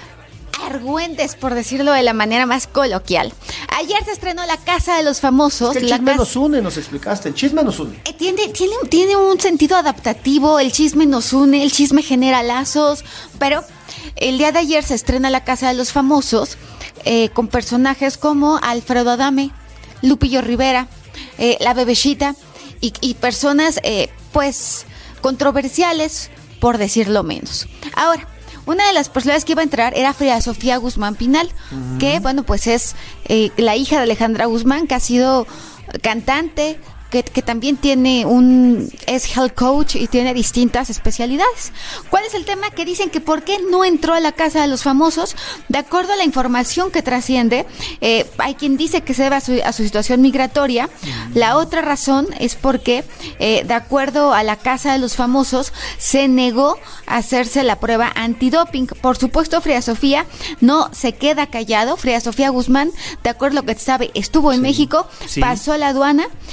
Speaker 7: argüentes, por decirlo de la manera más coloquial. Ayer se estrenó La Casa de los Famosos.
Speaker 8: Es que el
Speaker 7: la
Speaker 8: chisme
Speaker 7: casa-
Speaker 8: nos une, nos explicaste, el chisme nos une.
Speaker 7: Eh, Tiene, tiene, tiene un sentido adaptativo, el chisme nos une, el chisme genera lazos, pero el día de ayer se estrena La Casa de los Famosos eh, con personajes como Alfredo Adame, Lupillo Rivera, eh, La Bebeshita y, y personas eh, pues controversiales, por decirlo menos. Ahora, una de las personas que iba a entrar era Frida Sofía Guzmán Pinal, uh-huh. que bueno, pues es eh, la hija de Alejandra Guzmán, que ha sido cantante, que, que también tiene un es health coach y tiene distintas especialidades. ¿Cuál es el tema? Que dicen que por qué no entró a La Casa de los Famosos. De acuerdo a la información que trasciende, eh, hay quien dice que se debe a su, a su situación migratoria. La otra razón es porque, eh, de acuerdo a La Casa de los Famosos, se negó a hacerse la prueba antidoping. Por supuesto, Frida Sofía no se queda callado. Frida Sofía Guzmán, de acuerdo a lo que se sabe, estuvo en
Speaker 8: Sí,
Speaker 7: México,
Speaker 8: sí.
Speaker 7: pasó a la aduana y, y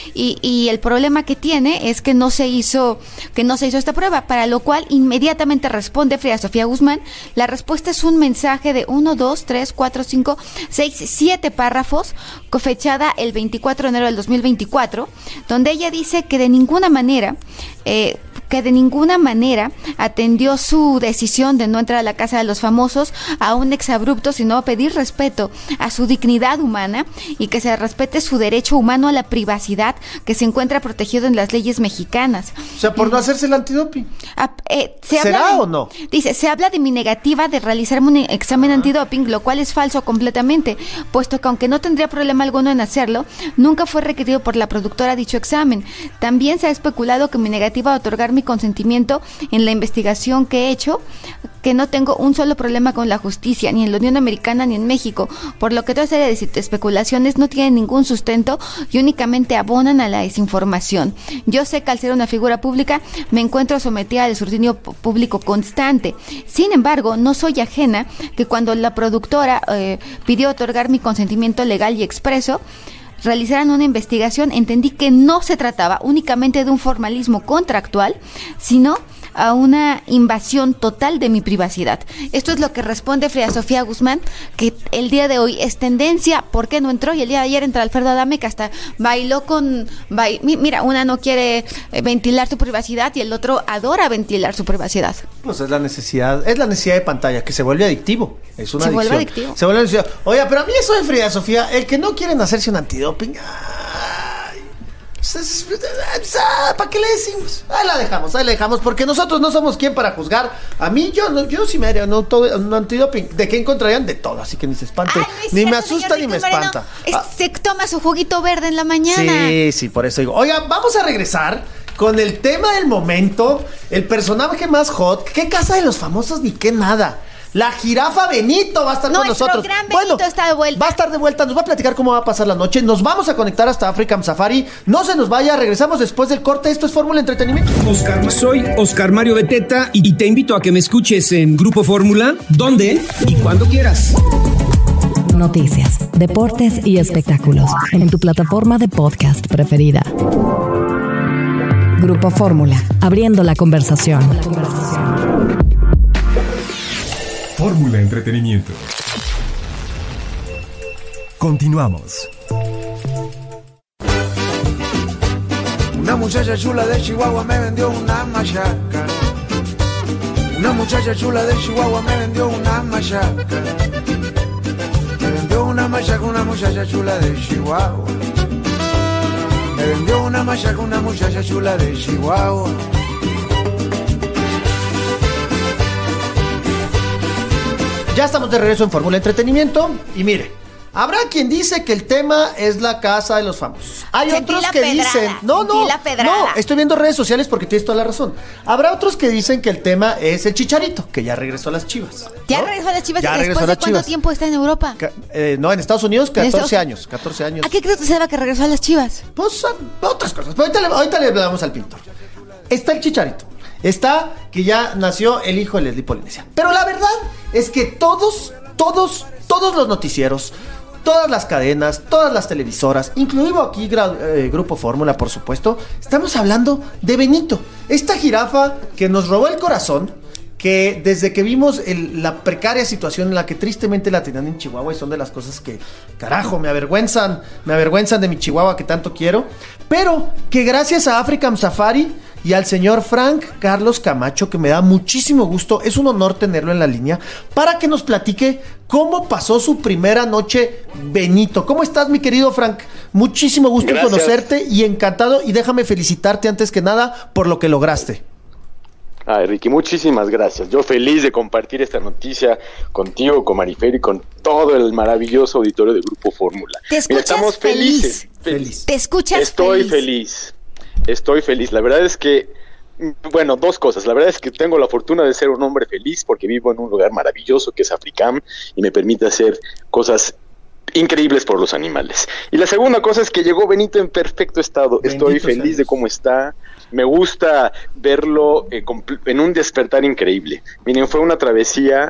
Speaker 7: y el problema que tiene es que no se hizo que no se hizo esta prueba, para lo cual inmediatamente responde Frida Sofía Guzmán. La respuesta es un mensaje de uno, dos, tres, cuatro, cinco, seis, siete párrafos, fechada el veinticuatro de enero del dos mil veinticuatro, donde ella dice que de ninguna manera eh, que de ninguna manera atendió su decisión de no entrar a la Casa de los Famosos a un exabrupto, sino a pedir respeto a su dignidad humana y que se respete su derecho humano a la privacidad que se encuentra protegido en las leyes mexicanas.
Speaker 8: O sea, por no hacerse el antidoping.
Speaker 7: Ah, eh, se
Speaker 8: ¿Será
Speaker 7: habla de,
Speaker 8: o no?
Speaker 7: Dice, se habla de mi negativa de realizarme un examen antidoping, lo cual es falso completamente, puesto que aunque no tendría problema alguno en hacerlo, nunca fue requerido por la productora dicho examen. También se ha especulado que mi negativa a otorgar mi consentimiento en la investigación que he hecho, que no tengo un solo problema con la justicia, ni en la Unión Americana ni en México, por lo que toda serie de especulaciones no tienen ningún sustento y únicamente abonan a la desinformación. Yo sé que al ser una figura pública me encuentro sometida al escrutinio público constante. Sin embargo, no soy ajena que cuando la productora eh, pidió otorgar mi consentimiento legal y expreso, realizaran una investigación, entendí que no se trataba únicamente de un formalismo contractual, sino a una invasión total de mi privacidad. Esto es lo que responde Frida Sofía Guzmán, que el día de hoy es tendencia. ¿Por qué no entró? Y el día de ayer entra Alfredo Adame, que hasta bailó con... Bail, mira, una no quiere ventilar su privacidad y el otro adora ventilar su privacidad.
Speaker 8: Pues es la necesidad, es la necesidad de pantalla, que se vuelve adictivo. Es una
Speaker 7: se
Speaker 8: adicción.
Speaker 7: vuelve adictivo.
Speaker 8: Se vuelve adictivo. Oye, pero a mí eso de Frida Sofía, el que no quieren hacerse un antidoping... Ay, ¿para qué le decimos? Ahí la dejamos, ahí la dejamos, porque nosotros no somos quien para juzgar. A mí, yo no, yo sí me haría un, un antidoping. ¿De qué encontrarían? De todo, así que ni se espante. Ay, no ni cierto, me asusta ni me espanta.
Speaker 7: Es, ah. Se toma su juguito verde en la mañana.
Speaker 8: Sí, sí, por eso digo. Oiga, vamos a regresar con el tema del momento. El personaje más hot. ¿Qué Casa de los Famosos ni qué nada? La jirafa Benito va a estar
Speaker 7: Nuestro
Speaker 8: con nosotros.
Speaker 7: Gran Benito bueno, está de vuelta.
Speaker 8: Va a estar de vuelta, nos va a platicar cómo va a pasar la noche. Nos vamos a conectar hasta African Safari. No se nos vaya, regresamos después del corte. Esto es Fórmula Entretenimiento.
Speaker 12: Oscar, soy Oscar Mario Beteta y te invito a que me escuches en Grupo Fórmula, donde y cuando quieras.
Speaker 1: Noticias, deportes y espectáculos en tu plataforma de podcast preferida. Grupo Fórmula, abriendo la conversación. La conversación.
Speaker 4: Fórmula Entretenimiento. Continuamos.
Speaker 13: Una muchacha chula de Chihuahua me vendió una machaca. Una muchacha chula de Chihuahua me vendió una machaca. Me vendió una machaca una muchacha chula de Chihuahua. Me vendió una machaca una muchacha chula de Chihuahua.
Speaker 8: Ya estamos de regreso en Fórmula Entretenimiento. Y mire, habrá quien dice que el tema es la Casa de los Famosos. Hay
Speaker 7: Sentí
Speaker 8: otros
Speaker 7: la
Speaker 8: que
Speaker 7: pedrada,
Speaker 8: dicen... No, no,
Speaker 7: la
Speaker 8: no, estoy viendo redes sociales porque tienes toda la razón. Habrá otros que dicen que el tema es el Chicharito, que ya regresó a las Chivas, ¿no?
Speaker 7: ¿Ya regresó a las Chivas?
Speaker 8: Ya
Speaker 7: ¿Después
Speaker 8: regresó a
Speaker 7: de
Speaker 8: las
Speaker 7: cuánto
Speaker 8: Chivas.
Speaker 7: tiempo está en Europa?
Speaker 8: Ca- eh, no, en Estados Unidos, catorce años. catorce años.
Speaker 7: ¿A qué crees que se deba que regresó a las Chivas?
Speaker 8: Pues a otras cosas. Pero ahorita le, ahorita le damos al pintor. Está el Chicharito. Está que ya nació el hijo de Leslie Polinesia. Pero la verdad es que todos, todos, todos los noticieros, todas las cadenas, todas las televisoras, incluido aquí gra- eh, Grupo Fórmula, por supuesto, estamos hablando de Benito, esta jirafa que nos robó el corazón, que desde que vimos el, la precaria situación en la que tristemente la tenían en Chihuahua, y son de las cosas que, carajo, me avergüenzan, me avergüenzan de mi Chihuahua que tanto quiero, pero que gracias a African Safari y al señor Frank Carlos Camacho, que me da muchísimo gusto, es un honor tenerlo en la línea, para que nos platique cómo pasó su primera noche Benito. ¿Cómo estás, mi querido Frank? Muchísimo gusto en conocerte y encantado, y déjame felicitarte antes que nada por lo que lograste.
Speaker 14: Ay, Ricky, muchísimas gracias. Yo feliz de compartir esta noticia contigo, con Marifer y con todo el maravilloso auditorio de Grupo Fórmula.
Speaker 7: Te escuchas
Speaker 14: Mira, estamos
Speaker 7: feliz.
Speaker 14: felices.
Speaker 8: Feliz.
Speaker 7: Te escuchas
Speaker 14: Estoy
Speaker 7: feliz.
Speaker 14: feliz. Estoy feliz. La verdad es que, bueno, dos cosas. La verdad es que tengo la fortuna de ser un hombre feliz porque vivo en un lugar maravilloso que es Africam y me permite hacer cosas increíbles por los animales. Y la segunda cosa es que llegó Benito en perfecto estado.
Speaker 8: Bendito
Speaker 14: Estoy feliz
Speaker 8: seas.
Speaker 14: de cómo está. Me gusta verlo eh, compl- en un despertar increíble. Miren, fue una travesía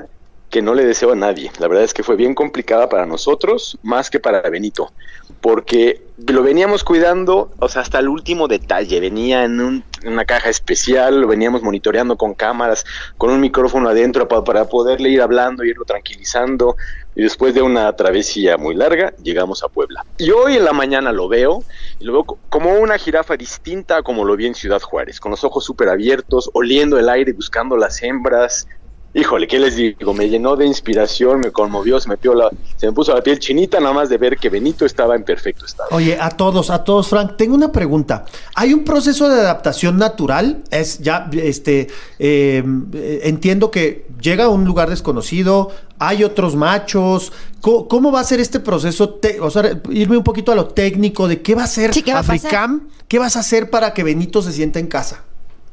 Speaker 14: que no le deseo a nadie. La verdad es que fue bien complicada para nosotros, más que para Benito, porque lo veníamos cuidando, o sea, hasta el último detalle. Venía en, un, en una caja especial, lo veníamos monitoreando con cámaras, con un micrófono adentro para, para poderle ir hablando, irlo tranquilizando, y después de una travesía muy larga, llegamos a Puebla. Y hoy en la mañana lo veo, y lo veo como una jirafa distinta a como lo vi en Ciudad Juárez, con los ojos súper abiertos, oliendo el aire, buscando las hembras. Híjole, ¿qué les digo? Me llenó de inspiración, me conmovió, se me, la, se me puso la piel chinita nada más de ver que Benito estaba en perfecto estado.
Speaker 8: Oye, a todos, a todos, Frank, tengo una pregunta. ¿Hay un proceso de adaptación natural? Es ya, este, eh, entiendo que llega a un lugar desconocido, hay otros machos. ¿Cómo, cómo va a ser este proceso? Te, o sea, irme un poquito a lo técnico de qué va a hacer sí, ¿qué va Africam? A ¿Qué vas a hacer para que Benito se sienta en casa?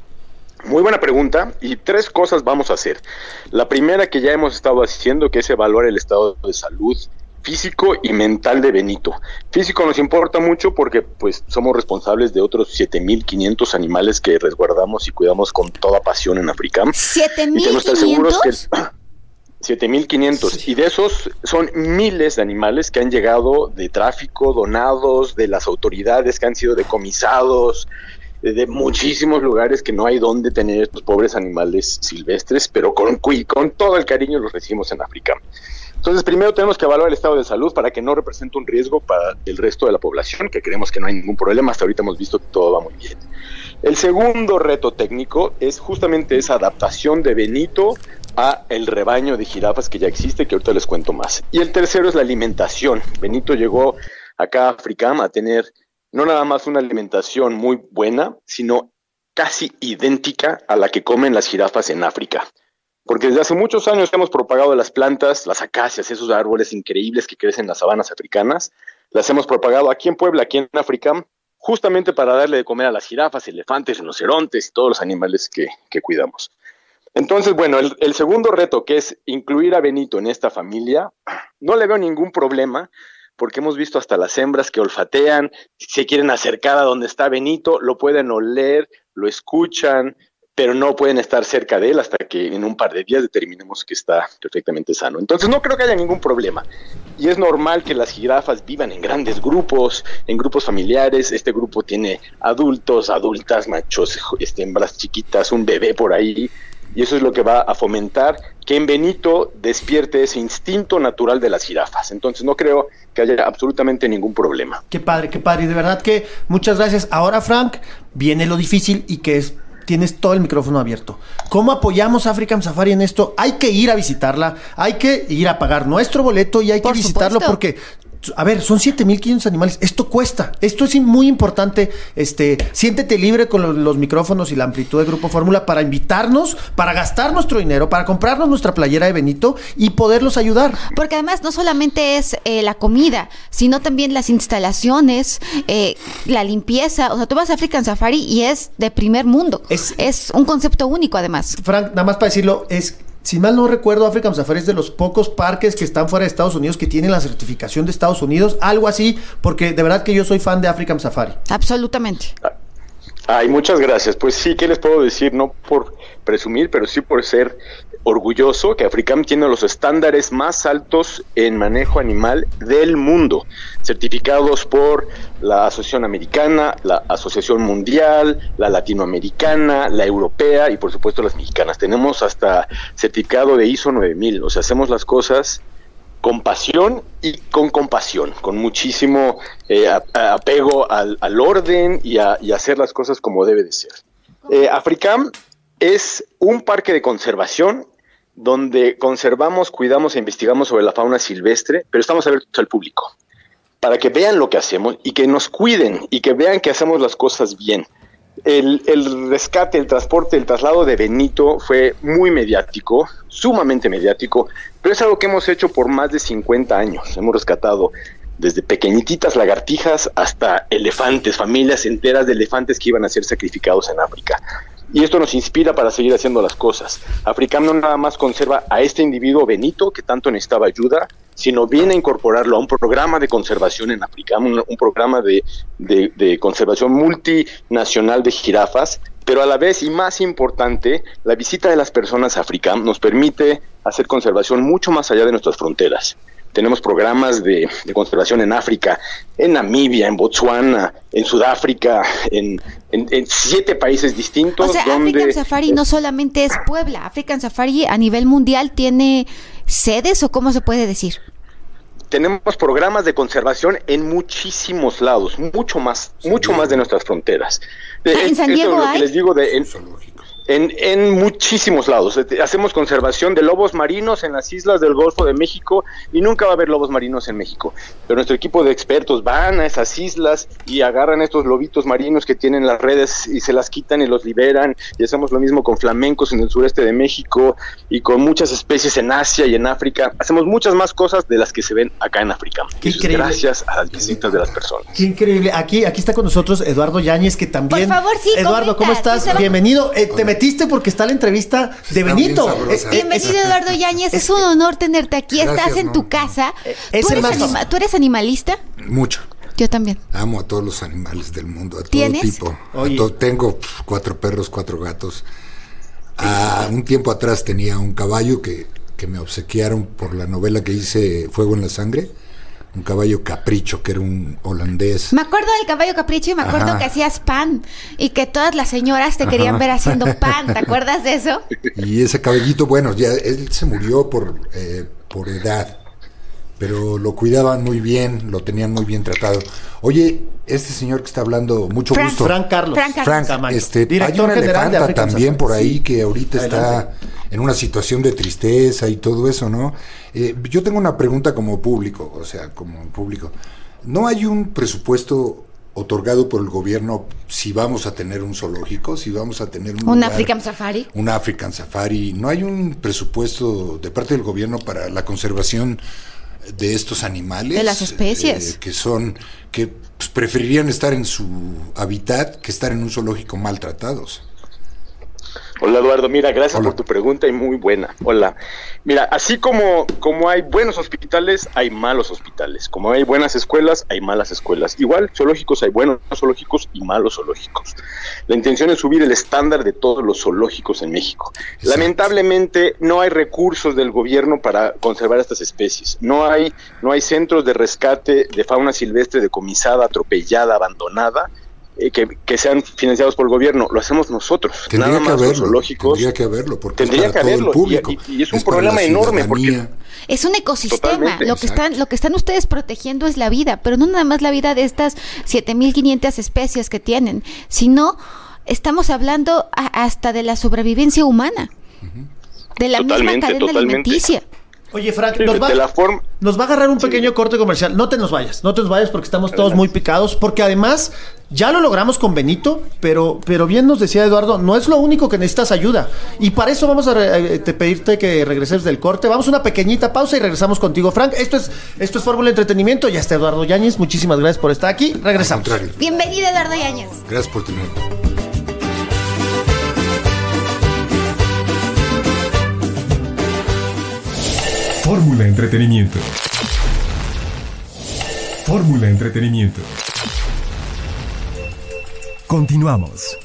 Speaker 14: Muy buena pregunta, y tres cosas vamos a hacer. La primera que ya hemos estado haciendo, que es evaluar el estado de salud físico y mental de Benito. Físico nos importa mucho porque pues somos responsables de otros siete mil quinientos animales que resguardamos y cuidamos con toda pasión en Africam.
Speaker 7: ¿siete mil quinientos?
Speaker 14: siete mil quinientos, sí. Y de esos son miles de animales que han llegado de tráfico, donados, de las autoridades que han sido decomisados, de muchísimos lugares que no hay donde tener estos pobres animales silvestres, pero con, con todo el cariño los recibimos en África. Entonces, primero tenemos que evaluar el estado de salud para que no represente un riesgo para el resto de la población, que creemos que no hay ningún problema. Hasta ahorita hemos visto que todo va muy bien. El segundo reto técnico es justamente esa adaptación de Benito a el rebaño de jirafas que ya existe, que ahorita les cuento más. Y el tercero es la alimentación. Benito llegó acá a Africam a tener no nada más una alimentación muy buena, sino casi idéntica a la que comen las jirafas en África. Porque desde hace muchos años hemos propagado las plantas, las acacias, esos árboles increíbles que crecen en las sabanas africanas, las hemos propagado aquí en Puebla, aquí en África, justamente para darle de comer a las jirafas, elefantes, rinocerontes y todos los animales que, que cuidamos. Entonces, bueno, el, el segundo reto, que es incluir a Benito en esta familia, no le veo ningún problema, porque hemos visto hasta las hembras que olfatean, se quieren acercar a donde está Benito, lo pueden oler, lo escuchan, pero no pueden estar cerca de él hasta que en un par de días determinemos que está perfectamente sano. Entonces no creo que haya ningún problema. Y es normal que las jirafas vivan en grandes grupos, en grupos familiares. Este grupo tiene adultos, adultas, machos, este, hembras chiquitas, un bebé por ahí. Y eso es lo que va a fomentar que en Benito despierte ese instinto natural de las jirafas. Entonces no creo que haya absolutamente ningún problema.
Speaker 8: Qué padre, qué padre. Y de verdad que muchas gracias. Ahora, Frank, viene lo difícil y que es... Tienes todo el micrófono abierto. ¿Cómo apoyamos a Africam Safari en esto? Hay que ir a visitarla, hay que ir a pagar nuestro boleto y hay que Por visitarlo supuesto. porque... A ver, son siete mil quinientos animales. Esto cuesta. Esto es muy importante. Este, siéntete libre con los, los micrófonos y la amplitud de Grupo Fórmula para invitarnos, para gastar nuestro dinero, para comprarnos nuestra playera de Benito y poderlos ayudar.
Speaker 7: Porque además no solamente es eh, la comida, sino también las instalaciones, eh, la limpieza. O sea, tú vas a African Safari y es de primer mundo. Es, es un concepto único, además.
Speaker 8: Frank, nada más para decirlo, es... Si mal no recuerdo, African Safari es de los pocos parques que están fuera de Estados Unidos que tienen la certificación de Estados Unidos, algo así, porque de verdad que yo soy fan de African Safari.
Speaker 7: Absolutamente.
Speaker 14: Ay, muchas gracias. Pues sí, ¿qué les puedo decir? No por presumir, pero sí por ser orgulloso que Africam tiene los estándares más altos en manejo animal del mundo, certificados por la Asociación Americana, la Asociación Mundial, la Latinoamericana, la Europea y por supuesto las mexicanas. Tenemos hasta certificado de I S O nueve mil, o sea, hacemos las cosas con pasión y con compasión, con muchísimo eh, apego al, al orden y a, y a hacer las cosas como debe de ser. Eh, Africam es un parque de conservación donde conservamos, cuidamos e investigamos sobre la fauna silvestre, pero estamos abiertos al público, para que vean lo que hacemos y que nos cuiden y que vean que hacemos las cosas bien. El, el rescate, el transporte, el traslado de Benito fue muy mediático, sumamente mediático, pero es algo que hemos hecho por más de cincuenta años. Hemos rescatado desde pequeñitas lagartijas hasta elefantes, familias enteras de elefantes que iban a ser sacrificados en África. Y esto nos inspira para seguir haciendo las cosas. Africam no nada más conserva a este individuo Benito, que tanto necesitaba ayuda, sino viene a incorporarlo a un programa de conservación en Africam, un, un programa de, de, de conservación multinacional de jirafas, pero a la vez y más importante, la visita de las personas a Africam nos permite hacer conservación mucho más allá de nuestras fronteras. Tenemos programas de, de conservación en África, en Namibia, en Botsuana, en Sudáfrica, en, en, en siete países distintos.
Speaker 7: O sea,
Speaker 14: donde
Speaker 7: African Safari no solamente es Puebla, African Safari a nivel mundial tiene sedes, ¿o cómo se puede decir?
Speaker 14: Tenemos programas de conservación en muchísimos lados, mucho más, mucho más de nuestras fronteras.
Speaker 7: ¿En San Diego
Speaker 14: Esto es lo
Speaker 7: hay?
Speaker 14: que les digo de... En, En, en muchísimos lados. Hacemos conservación de lobos marinos en las islas del Golfo de México y nunca va a haber lobos marinos en México. Pero nuestro equipo de expertos van a esas islas y agarran estos lobitos marinos que tienen las redes y se las quitan y los liberan. Y hacemos lo mismo con flamencos en el sureste de México y con muchas especies en Asia y en África. Hacemos muchas más cosas de las que se ven acá en África.
Speaker 8: Qué
Speaker 14: Eso es
Speaker 8: increíble.
Speaker 14: gracias a las visitas de las personas.
Speaker 8: Qué increíble. Aquí, aquí está con nosotros Eduardo Yáñez, que también...
Speaker 7: Por favor, sí,
Speaker 8: Eduardo, ¿cómo
Speaker 7: comenta.
Speaker 8: estás?
Speaker 7: Sí, se va-
Speaker 8: Bienvenido. Eh, te metiste porque está la entrevista de Benito.
Speaker 15: bien sabrosa.
Speaker 8: Eh, eh,
Speaker 7: Bienvenido, Eduardo Yáñez, es un honor tenerte aquí.
Speaker 15: Gracias,
Speaker 7: Estás en
Speaker 15: no,
Speaker 7: tu
Speaker 15: no.
Speaker 7: casa.
Speaker 8: Es
Speaker 7: ¿Tú
Speaker 8: el
Speaker 7: eres,
Speaker 8: más
Speaker 7: anima- ¿Tú eres animalista?
Speaker 15: Mucho.
Speaker 7: Yo también.
Speaker 15: Amo a todos los animales del mundo, a todo
Speaker 7: ¿Tienes?
Speaker 15: tipo. A
Speaker 8: Oye.
Speaker 15: to- tengo pf, cuatro perros, cuatro gatos. Ah, un tiempo atrás tenía un caballo que, que me obsequiaron por la novela que hice, Fuego en la Sangre. Un caballo Capricho, que era un holandés.
Speaker 7: Me acuerdo del caballo capricho y me acuerdo
Speaker 15: Ajá.
Speaker 7: que hacías pan y que todas las señoras te querían
Speaker 15: Ajá.
Speaker 7: ver haciendo pan. ¿Te acuerdas de eso?
Speaker 15: Y ese caballito, bueno, ya él se murió por, eh, por edad, pero lo cuidaban muy bien, lo tenían muy bien tratado. Oye, este señor que está hablando, mucho
Speaker 7: Frank.
Speaker 15: gusto.
Speaker 8: Frank Carlos.
Speaker 7: Frank Carlos.
Speaker 15: Frank,
Speaker 8: Camacho,
Speaker 15: este, hay
Speaker 8: director
Speaker 15: una
Speaker 8: general de
Speaker 15: elefanta
Speaker 8: African
Speaker 15: también
Speaker 8: Safari.
Speaker 15: por ahí
Speaker 8: Sí.
Speaker 15: que ahorita
Speaker 8: Adelante.
Speaker 15: está en una situación de tristeza y todo eso, ¿no? Eh, yo tengo una pregunta como público, o sea, como público. ¿No hay un presupuesto otorgado por el gobierno si vamos a tener un zoológico, si vamos a tener un
Speaker 7: Un
Speaker 15: lugar-
Speaker 7: African Safari.
Speaker 15: un African Safari? ¿No hay un presupuesto de parte del gobierno para la conservación de estos animales?
Speaker 7: De las especies.
Speaker 15: Eh, que son, que pues, preferirían estar en su hábitat que estar en un zoológico maltratados.
Speaker 14: Hola Eduardo, mira, gracias
Speaker 15: Hola.
Speaker 14: por tu pregunta y muy buena. Hola. Mira, así como, como hay buenos hospitales, hay malos hospitales. Como hay buenas escuelas, hay malas escuelas. Igual, zoológicos, hay buenos zoológicos y malos zoológicos. La intención es subir el estándar de todos los zoológicos en México.
Speaker 15: Exacto.
Speaker 14: Lamentablemente, no hay recursos del gobierno para conservar estas especies. No hay, no hay centros de rescate de fauna silvestre decomisada, atropellada, abandonada, eh, que, que sean financiados por el gobierno. Lo hacemos nosotros.
Speaker 15: Tendría
Speaker 14: Nada
Speaker 15: que
Speaker 14: más los
Speaker 15: haberlo,
Speaker 14: zoológicos.
Speaker 15: tendría que haberlo, porque
Speaker 14: Tendría
Speaker 15: es
Speaker 14: que
Speaker 15: para todo
Speaker 14: haberlo,
Speaker 15: el público.
Speaker 14: y- y- y es un
Speaker 15: para
Speaker 14: problema
Speaker 15: la
Speaker 14: enorme,
Speaker 15: ciudadanía.
Speaker 7: Es un ecosistema.
Speaker 14: Totalmente,
Speaker 7: lo que
Speaker 15: exacto.
Speaker 7: están, lo que están ustedes protegiendo es la vida, pero no nada más la vida de estas siete mil quinientas especies que tienen, sino estamos hablando a- hasta de la sobrevivencia humana, de la misma
Speaker 14: Totalmente,
Speaker 7: cadena
Speaker 14: totalmente.
Speaker 7: alimenticia.
Speaker 8: Oye, Frank,
Speaker 14: Sí,
Speaker 8: nos va,
Speaker 14: de la forma-
Speaker 8: nos va a agarrar un pequeño corte comercial. No te nos vayas, no te nos vayas porque estamos todos muy picados. Porque además, ya lo logramos con Benito, pero, pero bien nos decía Eduardo, no es lo único que necesitas ayuda. Y para eso vamos a re- eh, te pedirte que regreses del corte. Vamos a una pequeñita pausa y regresamos contigo, Frank. Esto es, esto es Fórmula Entretenimiento. Ya está Eduardo Yáñez. Muchísimas gracias por estar aquí.
Speaker 15: Al
Speaker 8: Regresamos.
Speaker 15: contrario,
Speaker 7: Bienvenido, Eduardo Yáñez.
Speaker 15: gracias por tenerme.
Speaker 4: Fórmula Entretenimiento. Fórmula Entretenimiento. Continuamos.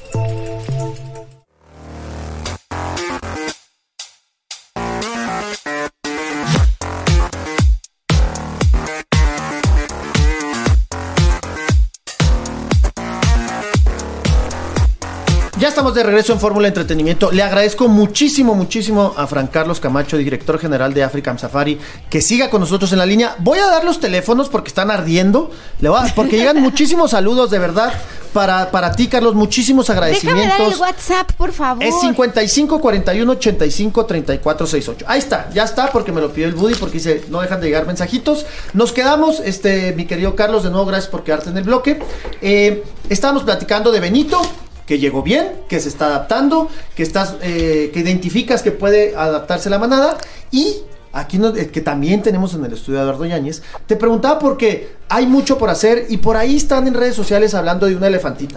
Speaker 8: Ya estamos de regreso en Fórmula Entretenimiento. Le agradezco muchísimo, muchísimo a Frank Carlos Camacho, director general de African Safari, que siga con nosotros en la línea. Voy a dar los teléfonos porque están ardiendo. Le voy a- porque llegan muchísimos saludos, de verdad, para, para ti, Carlos. Muchísimos
Speaker 7: Déjame
Speaker 8: agradecimientos.
Speaker 7: dar el WhatsApp, por favor.
Speaker 8: Es cincuenta y cinco cuarenta y uno ochenta y cinco treinta y cuatro sesenta y ocho. Ahí está, ya está, porque me lo pidió el Buddy, porque dice, no dejan de llegar mensajitos. Nos quedamos, este, mi querido Carlos, de nuevo, gracias por quedarte en el bloque. Eh, estábamos platicando de Benito, que llegó bien, que se está adaptando, que estás, eh, que identificas que puede adaptarse a la manada, y aquí no- eh, que también tenemos en el estudio de Eduardo Yáñez. Te preguntaba porque hay mucho por hacer y por ahí están en redes sociales hablando de una elefantita.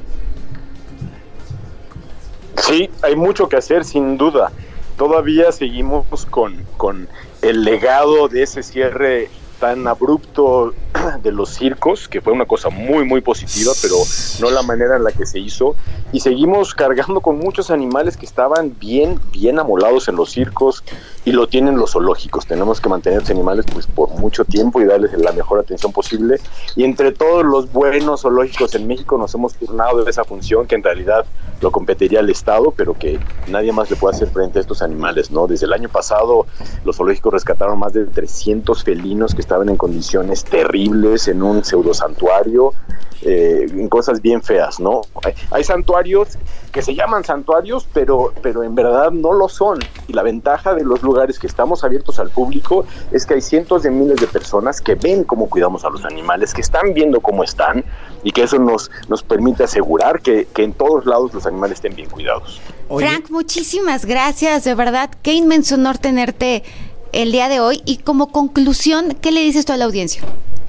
Speaker 14: Sí, hay mucho que hacer, sin duda. Todavía seguimos con, con el legado de ese cierre tan abrupto de los circos, que fue una cosa muy, muy positiva, pero no la manera en la que se hizo. Y seguimos cargando con muchos animales que estaban bien, bien amolados en los circos y lo tienen los zoológicos. Tenemos que mantener a los animales pues por mucho tiempo y darles la mejor atención posible. Y entre todos los buenos zoológicos en México nos hemos turnado de esa función que en realidad lo competiría al Estado, pero que nadie más le puede hacer frente a estos animales, ¿no? Desde el año pasado los zoológicos rescataron más de trescientos felinos que estaban en condiciones terribles en un pseudosantuario, eh, en cosas bien feas, ¿no? Hay, hay santuarios que se llaman santuarios, pero, pero en verdad no lo son. Y la ventaja de los lugares que estamos abiertos al público es que hay cientos de miles de personas que ven cómo cuidamos a los animales, que están viendo cómo están, y que eso nos, nos permite asegurar que, que en todos lados los animales estén bien cuidados.
Speaker 7: Oye. Frank, muchísimas gracias, de verdad, qué inmenso honor tenerte el día de hoy. Y como conclusión, ¿qué le dices tú a la audiencia?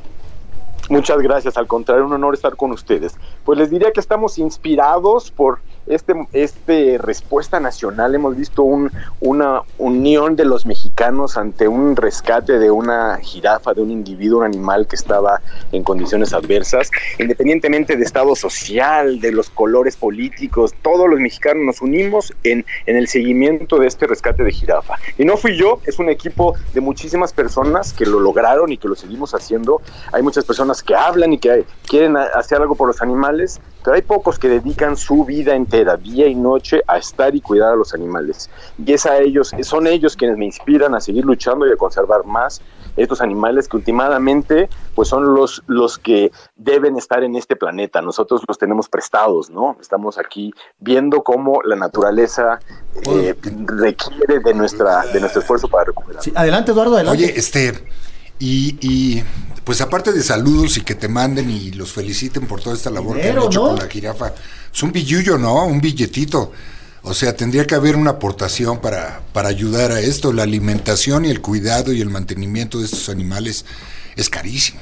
Speaker 14: Muchas gracias, al contrario, un honor estar con ustedes. Pues les diría que estamos inspirados por este, este respuesta nacional. Hemos visto un, una unión de los mexicanos ante un rescate de una jirafa, de un individuo, un animal que estaba en condiciones adversas, independientemente de estado social, de los colores políticos. Todos los mexicanos nos unimos en, en el seguimiento de este rescate de jirafa. Y no fui yo, es un equipo de muchísimas personas que lo lograron y que lo seguimos haciendo. Hay muchas personas que hablan y que quieren hacer algo por los animales, pero hay pocos que dedican su vida entera, día y noche, a estar y cuidar a los animales. Y es a ellos, son ellos quienes me inspiran a seguir luchando y a conservar más estos animales que últimamente pues son los, los que deben estar en este planeta. Nosotros los tenemos prestados, ¿no? Estamos aquí viendo cómo la naturaleza eh, requiere de nuestra de nuestro esfuerzo para recuperar.
Speaker 16: Sí, adelante, Eduardo, adelante.
Speaker 15: Oye, este, y, y pues aparte de saludos y que te manden y los feliciten por toda esta labor Dinero, que han hecho, ¿no?, con la jirafa, es un billullo, ¿no? Un billetito. O sea, tendría que haber una aportación para, para ayudar a esto. La alimentación y el cuidado y el mantenimiento de estos animales es carísimo.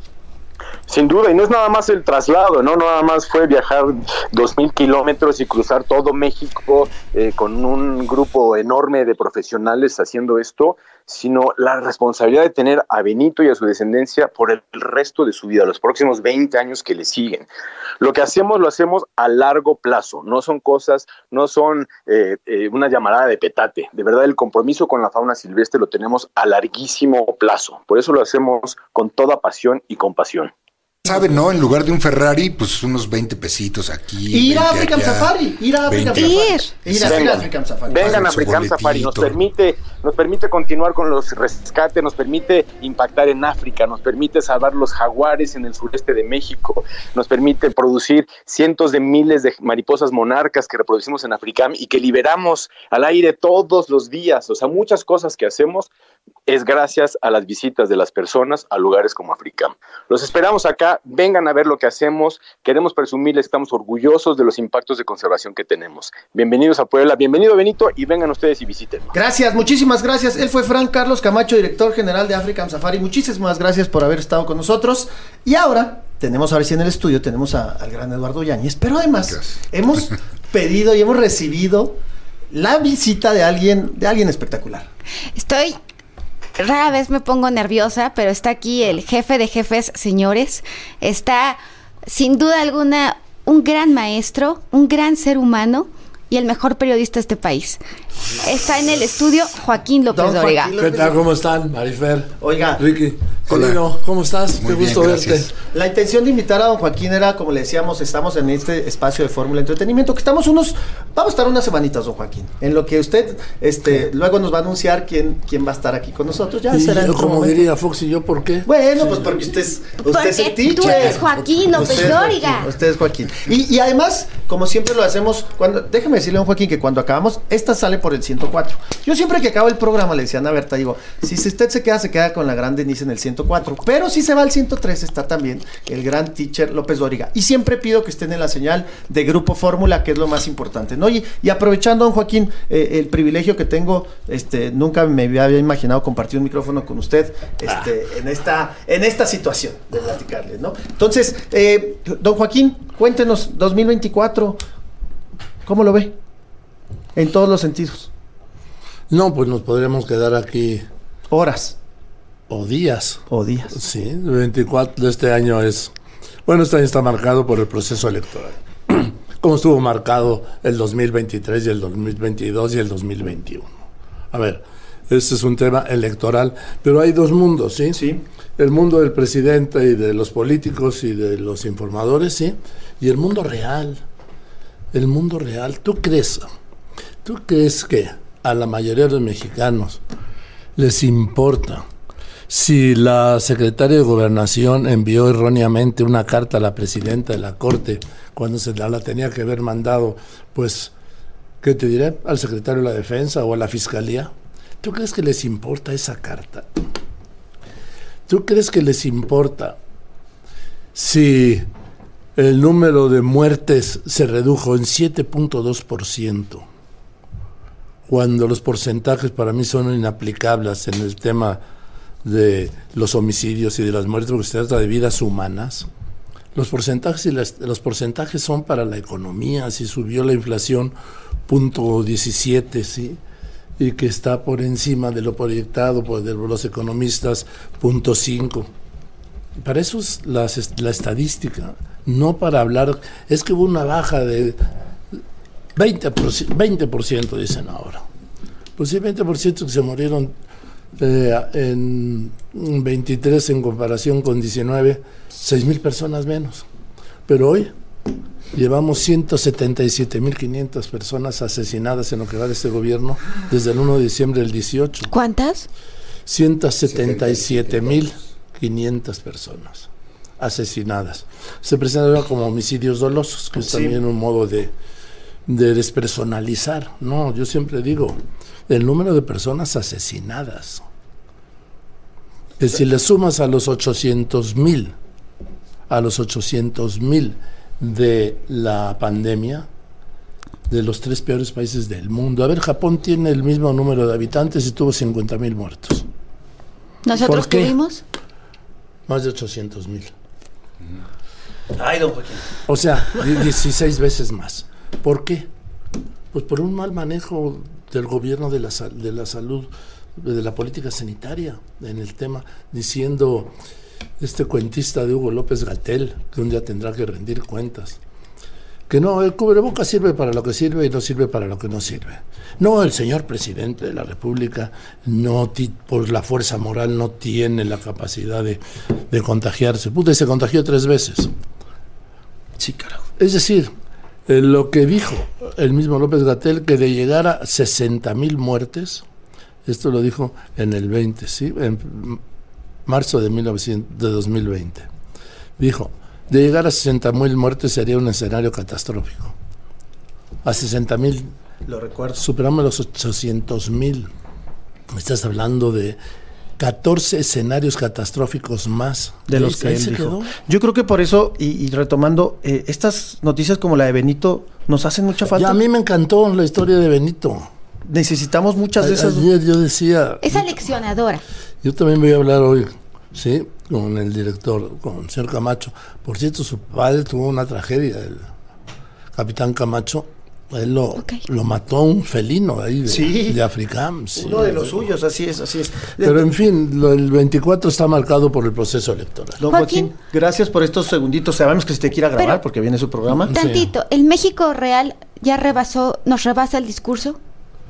Speaker 14: Sin duda, y no es nada más el traslado, ¿no? No nada más fue viajar dos mil kilómetros y cruzar todo México eh, con un grupo enorme de profesionales haciendo esto, sino la responsabilidad de tener a Benito y a su descendencia por el resto de su vida, los próximos veinte años que le siguen. Lo que hacemos, lo hacemos a largo plazo, no son cosas, no son eh, eh, una llamarada de petate. De verdad, el compromiso con la fauna silvestre lo tenemos a larguísimo plazo, por eso lo hacemos con toda pasión y compasión.
Speaker 15: ¿Saben, no? En lugar de un Ferrari, pues unos veinte pesitos aquí.
Speaker 16: Ir a African Safari, ir a African Safari. Ir a African Safari.
Speaker 14: Vengan a African Safari, nos permite, nos permite continuar con los rescates, nos permite impactar en África, nos permite salvar los jaguares en el sureste de México, nos permite producir cientos de miles de mariposas monarcas que reproducimos en Africam y que liberamos al aire todos los días. O sea, muchas cosas que hacemos es gracias a las visitas de las personas a lugares como Africam. Los esperamos acá, vengan a ver lo que hacemos, queremos presumirles, estamos orgullosos de los impactos de conservación que tenemos. Bienvenidos a Puebla, bienvenido Benito, y vengan ustedes y visiten.
Speaker 16: Gracias, muchísimas gracias. Él fue Frank Carlos Camacho, director general de African Safari. Muchísimas gracias por haber estado con nosotros. Y ahora tenemos, ahora sí en el estudio, tenemos a, al gran Eduardo Yáñez, pero además gracias. Hemos pedido y hemos recibido la visita de alguien, de alguien espectacular.
Speaker 7: Estoy... Rara vez me pongo nerviosa, pero está aquí el jefe de jefes, señores. Está, sin duda alguna, un gran maestro, un gran ser humano y el mejor periodista de este país. Está en el estudio Joaquín López Dóriga.
Speaker 17: ¿Qué tal? ¿Cómo están? Marifer.
Speaker 16: Oiga.
Speaker 17: Ricky. Celino, ¿cómo estás? Muy Qué gusto bien, verte.
Speaker 16: La intención de invitar a don Joaquín era, como le decíamos, estamos en este espacio de Fórmula Entretenimiento, que estamos unos, vamos a estar unas semanitas, don Joaquín, en lo que usted, este, luego nos va a anunciar quién, quién va a estar aquí con nosotros. Ya
Speaker 17: y
Speaker 16: será
Speaker 17: yo, como momento. Diría Fox, ¿y yo por qué?
Speaker 16: Bueno, sí. Pues porque usted es, usted
Speaker 7: porque
Speaker 16: es el teacher.
Speaker 7: Tú eres Joaquín López usted Dóriga.
Speaker 16: Joaquín, usted es Joaquín. Y, y además, como siempre lo hacemos, cuando, déjeme decirle a don Joaquín que cuando acabamos, esta sale por el ciento cuatro. Yo siempre que acabo el programa le decía a Ana Berta, digo, si usted se queda, se queda con la gran Denise en el ciento cuatro, pero si se va al ciento tres está también el gran teacher López Dóriga. Y siempre pido que estén en la señal de Grupo Fórmula, que es lo más importante, ¿no? Y, y aprovechando, don Joaquín, eh, el privilegio que tengo, este, nunca me había imaginado compartir un micrófono con usted, este, ah. en esta, en esta situación de platicarle, ¿no? Entonces, eh, don Joaquín, cuéntenos, dos mil veinticuatro, ¿cómo lo ve? En todos los sentidos.
Speaker 17: No, pues nos podríamos quedar aquí
Speaker 16: horas.
Speaker 17: o días.
Speaker 16: O días.
Speaker 17: Sí, el veinticuatro de este año es... Bueno, este año está marcado por el proceso electoral. Como estuvo marcado el dos mil veintitrés y el dos mil veintidós y el dos mil veintiuno. A ver, este es un tema electoral, pero hay dos mundos, ¿sí?
Speaker 16: Sí.
Speaker 17: El mundo del presidente y de los políticos y de los informadores, ¿sí? Y el mundo real. El mundo real. ¿Tú crees, tú crees que a la mayoría de los mexicanos les importa si la secretaria de Gobernación envió erróneamente una carta a la presidenta de la Corte cuando se la, la tenía que haber mandado, pues, ¿qué te diré? Al secretario de la Defensa o a la Fiscalía? ¿Tú crees que les importa esa carta? ¿Tú crees que les importa si el número de muertes se redujo en siete punto dos por ciento? Cuando los porcentajes para mí son inaplicables en el tema de los homicidios y de las muertes, porque se trata de vidas humanas. Los porcentajes y las, los porcentajes son para la economía. Si subió la inflación punto diecisiete, sí, y que está por encima de lo proyectado por los economistas punto cinco. Para eso es la, la estadística, no para hablar. Es que hubo una baja de veinte por ciento, veinte por ciento dicen ahora. Pues sí, veinte por ciento que se murieron eh, en veintitrés en comparación con diecinueve, seis mil personas menos. Pero hoy llevamos ciento setenta y siete mil quinientas personas asesinadas en lo que va de este gobierno desde el uno de diciembre del dieciocho.
Speaker 7: ¿Cuántas?
Speaker 17: ciento setenta y siete mil quinientas personas asesinadas. Se presentan como homicidios dolosos, que es sí. también un modo de, de despersonalizar. No, yo siempre digo, el número de personas asesinadas, que si le sumas a los ochocientos mil, a los ochocientos mil de la pandemia, de los tres peores países del mundo. A ver, Japón tiene el mismo número de habitantes y tuvo cincuenta mil muertos.
Speaker 7: ¿Nosotros tuvimos?
Speaker 17: Más de ochocientos mil.
Speaker 16: Ay, don Joaquín.
Speaker 17: O sea, dieciséis veces más. ¿Por qué? Pues por un mal manejo del gobierno de la, de la salud, de la política sanitaria en el tema, diciendo este cuentista de Hugo López-Gatell, que un día tendrá que rendir cuentas, que no, el cubrebocas sirve para lo que sirve y no sirve para lo que no sirve. No, el señor presidente de la República, no por la fuerza moral, no tiene la capacidad de, de contagiarse. Puta, y se contagió tres veces.
Speaker 16: Sí, carajo.
Speaker 17: Es decir, eh, lo que dijo el mismo López-Gatell, que de llegar a sesenta mil muertes, esto lo dijo en el veinte, ¿sí? En marzo de, mil novecientos, de dos mil veinte. Dijo, de llegar a sesenta mil muertes sería un escenario catastrófico. A sesenta mil,
Speaker 16: lo recuerdo,
Speaker 17: superamos los ochocientos mil. Estás hablando de catorce escenarios catastróficos más
Speaker 16: de los que él dijo. Yo creo que por eso, y, y retomando, eh, estas noticias como la de Benito nos hacen mucha falta.
Speaker 17: Ya, a mí me encantó la historia de Benito.
Speaker 16: Necesitamos muchas de esas.
Speaker 17: Ayer yo decía...
Speaker 7: Es aleccionadora.
Speaker 17: Yo también voy a hablar hoy, ¿sí?, con el director, con el señor Camacho. Por cierto, su padre tuvo una tragedia, el capitán Camacho. Él lo, okay. lo mató un felino ahí de,
Speaker 16: sí.
Speaker 17: de Africam. Sí.
Speaker 16: Uno de los suyos, así es, así es.
Speaker 17: Pero en fin, lo, el veinticuatro está marcado por el proceso electoral.
Speaker 16: Don Joaquín, Joaquín, gracias por estos segunditos. Sabemos que usted quiera grabar Pero, porque viene su programa.
Speaker 7: Tantito, ¿el México real ya rebasó, nos rebasa el discurso?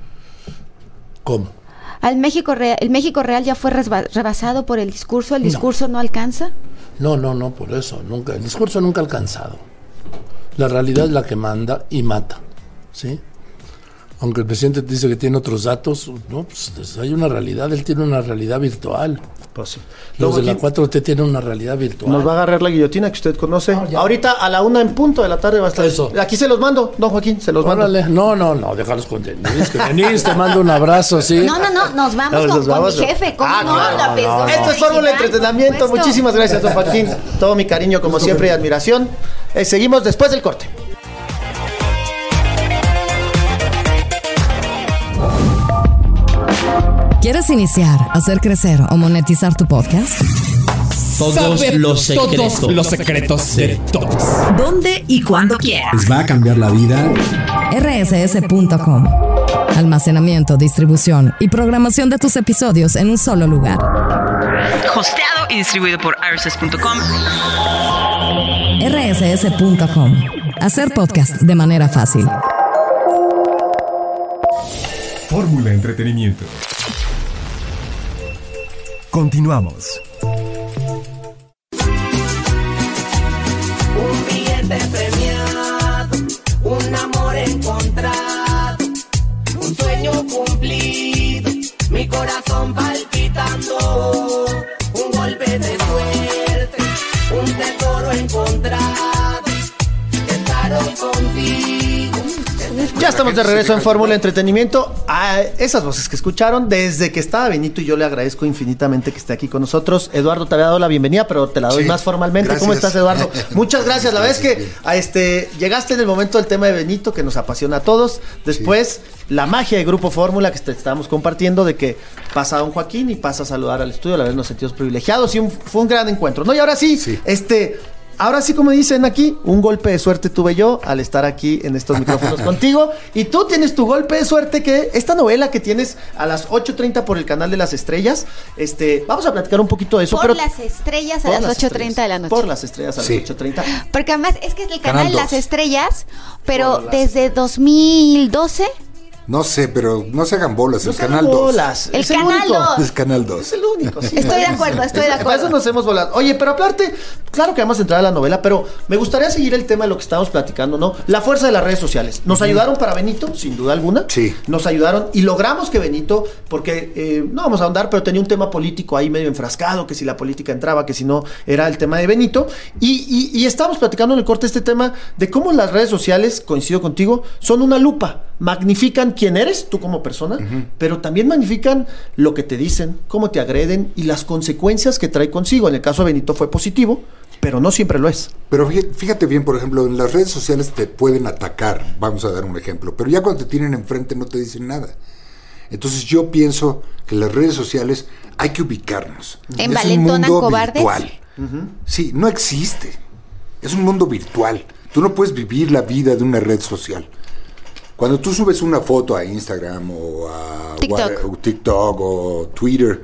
Speaker 17: ¿Cómo?
Speaker 7: ¿Al México real, ¿El México real ya fue rebasado por el discurso? ¿El discurso no, no alcanza?
Speaker 17: No, no, no, por eso. Nunca, el discurso nunca ha alcanzado. La realidad es la que manda y mata. ¿Sí? Aunque el presidente dice que tiene otros datos, no, pues hay una realidad, él tiene una realidad virtual.
Speaker 16: Pues sí.
Speaker 17: Los de la cuatro T tienen una realidad virtual.
Speaker 16: Nos va a agarrar la guillotina que usted conoce. No, ahorita a la una en punto de la tarde va a estar. Eso. Aquí se los mando, don Joaquín, se los Órale. mando.
Speaker 17: No, no, no, déjalos con Denise, que Denise te mando un abrazo, ¿sí?
Speaker 7: No, no, no, nos vamos, no, con, vamos con mi jefe, ¿cómo ah, no? Claro, la
Speaker 16: no, no, no. Esto es Fórmula Entretenimiento, muchísimas gracias, don Joaquín. Todo mi cariño, como siempre, y admiración. Eh, seguimos después del corte.
Speaker 1: ¿Quieres iniciar, hacer crecer o monetizar tu podcast?
Speaker 18: Todos Saber los secretos. Todos los secretos de todos.
Speaker 1: ¿Dónde y cuándo quieras?
Speaker 18: ¿Les va a cambiar la vida?
Speaker 1: R S S punto com. Almacenamiento, distribución y programación de tus episodios en un solo lugar.
Speaker 9: Hosteado y distribuido por R S S punto com.
Speaker 1: R S S punto com. Hacer podcast de manera fácil.
Speaker 4: Fórmula Entretenimiento. Continuamos.
Speaker 10: Un billete premiado, un amor encontrado, un sueño cumplido, mi corazón palpitando, un golpe de suerte, un tesoro encontrado, estar hoy contigo.
Speaker 16: Ya estamos de regreso en Fórmula Entretenimiento. A esas voces que escucharon desde que estaba Benito, y yo le agradezco infinitamente que esté aquí con nosotros. Eduardo, te había dado la bienvenida, pero te la doy sí, más formalmente. Gracias. ¿Cómo estás, Eduardo? Muchas gracias. La verdad es que a este, llegaste en el momento del tema de Benito, que nos apasiona a todos. Después, sí. la magia de Grupo Fórmula, que te estábamos compartiendo, de que pasa don Joaquín y pasa a saludar al estudio. A la vez nos sentimos privilegiados y un, fue un gran encuentro, ¿no? Y ahora sí, sí. este... Ahora sí, como dicen aquí, un golpe de suerte tuve yo al estar aquí en estos micrófonos contigo. Y tú tienes tu golpe de suerte, que esta novela que tienes a las ocho treinta por el canal de las estrellas. Este, vamos a platicar un poquito de eso.
Speaker 7: Por
Speaker 16: pero
Speaker 7: las estrellas a las ocho treinta de la noche.
Speaker 16: Por las estrellas a sí. las ocho treinta.
Speaker 7: Porque además es que es el canal, canal Las Estrellas, pero desde dos mil doce...
Speaker 15: No sé, pero no se hagan bolas,
Speaker 16: no
Speaker 15: el canal dos.
Speaker 7: El
Speaker 16: es
Speaker 7: canal dos.
Speaker 15: Es canal dos.
Speaker 16: Es el único, sí.
Speaker 7: Estoy de acuerdo, estoy de acuerdo.
Speaker 16: Por eso nos hemos volado. Oye, pero aparte, claro que vamos a entrar a la novela, pero me gustaría seguir el tema de lo que estábamos platicando, ¿no? La fuerza de las redes sociales. ¿Nos uh-huh. ayudaron para Benito? Sin duda alguna.
Speaker 15: Sí.
Speaker 16: Nos ayudaron y logramos que Benito, porque eh, no vamos a ahondar, pero tenía un tema político ahí medio enfrascado, que si la política entraba, que si no, era el tema de Benito. Y, y, y estábamos platicando en el corte este tema de cómo las redes sociales, coincido contigo, son una lupa. Magnifican quién eres, tú como persona, uh-huh. pero también magnifican lo que te dicen, cómo te agreden y las consecuencias que trae consigo. En el caso de Benito fue positivo, pero no siempre lo es.
Speaker 15: Pero fíjate bien, por ejemplo, en las redes sociales te pueden atacar, vamos a dar un ejemplo, pero ya cuando te tienen enfrente no te dicen nada. Entonces yo pienso que en las redes sociales hay que ubicarnos.
Speaker 7: En Valentona Cobardes.
Speaker 15: Virtual. Uh-huh. Sí, no existe. Es un mundo virtual. Tú no puedes vivir la vida de una red social. Cuando tú subes una foto a Instagram o a
Speaker 7: TikTok.
Speaker 15: o, TikTok o Twitter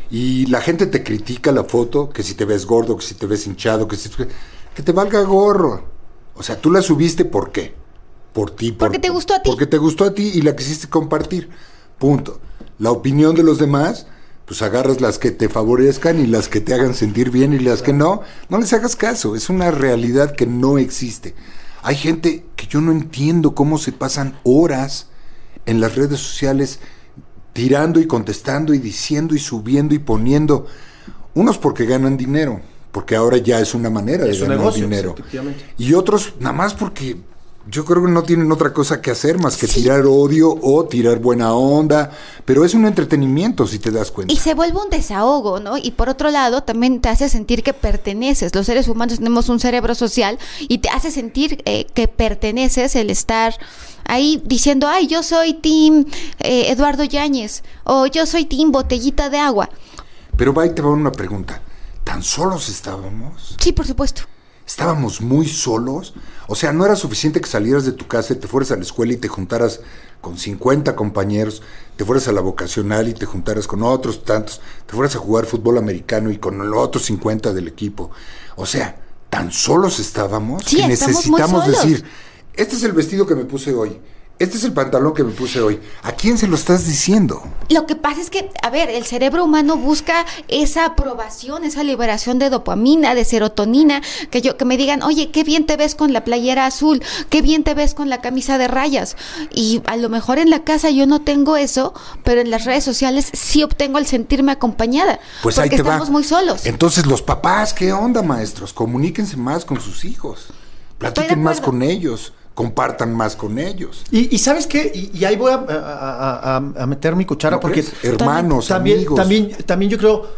Speaker 15: y la gente te critica la foto, que si te ves gordo, que si te ves hinchado, que si que te valga gorro. O sea, tú la subiste ¿por qué? Por ti. Por,
Speaker 7: porque te gustó a ti.
Speaker 15: Porque te gustó a ti y la quisiste compartir. Punto. La opinión de los demás, pues agarras las que te favorezcan y las que te hagan sentir bien y las que no, no les hagas caso. Es una realidad que no existe. Hay gente que yo no entiendo cómo se pasan horas en las redes sociales tirando y contestando y diciendo y subiendo y poniendo. Unos porque ganan dinero, porque ahora ya es una manera de ganar negocio, dinero. Y otros nada más porque yo creo que no tienen otra cosa que hacer más que sí. tirar odio o tirar buena onda, pero es un entretenimiento si te das cuenta.
Speaker 7: Y se vuelve un desahogo, ¿no? Y por otro lado también te hace sentir que perteneces. Los seres humanos tenemos un cerebro social y te hace sentir eh, que perteneces, el estar ahí diciendo, ay, yo soy team eh, Eduardo Yáñez o yo soy team Botellita de Agua.
Speaker 15: Pero va y te va una pregunta, ¿tan solos estábamos?
Speaker 7: Sí, por supuesto.
Speaker 15: ¿Estábamos muy solos? O sea, ¿no era suficiente que salieras de tu casa y te fueras a la escuela y te juntaras con cincuenta compañeros, te fueras a la vocacional y te juntaras con otros tantos, te fueras a jugar fútbol americano y con los otros cincuenta del equipo? O sea, ¿tan solos estábamos?
Speaker 7: Sí,
Speaker 15: que
Speaker 7: estamos
Speaker 15: necesitamos
Speaker 7: muy solos.
Speaker 15: decir, este es el vestido que me puse hoy, este es el pantalón que me puse hoy. ¿A quién se lo estás diciendo?
Speaker 7: Lo que pasa es que, a ver, el cerebro humano busca esa aprobación, esa liberación de dopamina, de serotonina, que yo que me digan, oye, qué bien te ves con la playera azul, qué bien te ves con la camisa de rayas. Y a lo mejor en la casa yo no tengo eso, pero en las redes sociales sí obtengo el sentirme acompañada.
Speaker 15: Pues
Speaker 7: porque
Speaker 15: ahí te
Speaker 7: estamos
Speaker 15: va.
Speaker 7: muy solos.
Speaker 15: Entonces los papás, ¿qué onda, maestros? Comuníquense más con sus hijos, platiquen más con ellos, compartan más con ellos.
Speaker 16: Y, y ¿sabes qué? Y, y ahí voy a, a, a, a meter mi cuchara,
Speaker 15: ¿no
Speaker 16: porque
Speaker 15: crees? Hermanos,
Speaker 16: también,
Speaker 15: amigos.
Speaker 16: También, también yo creo,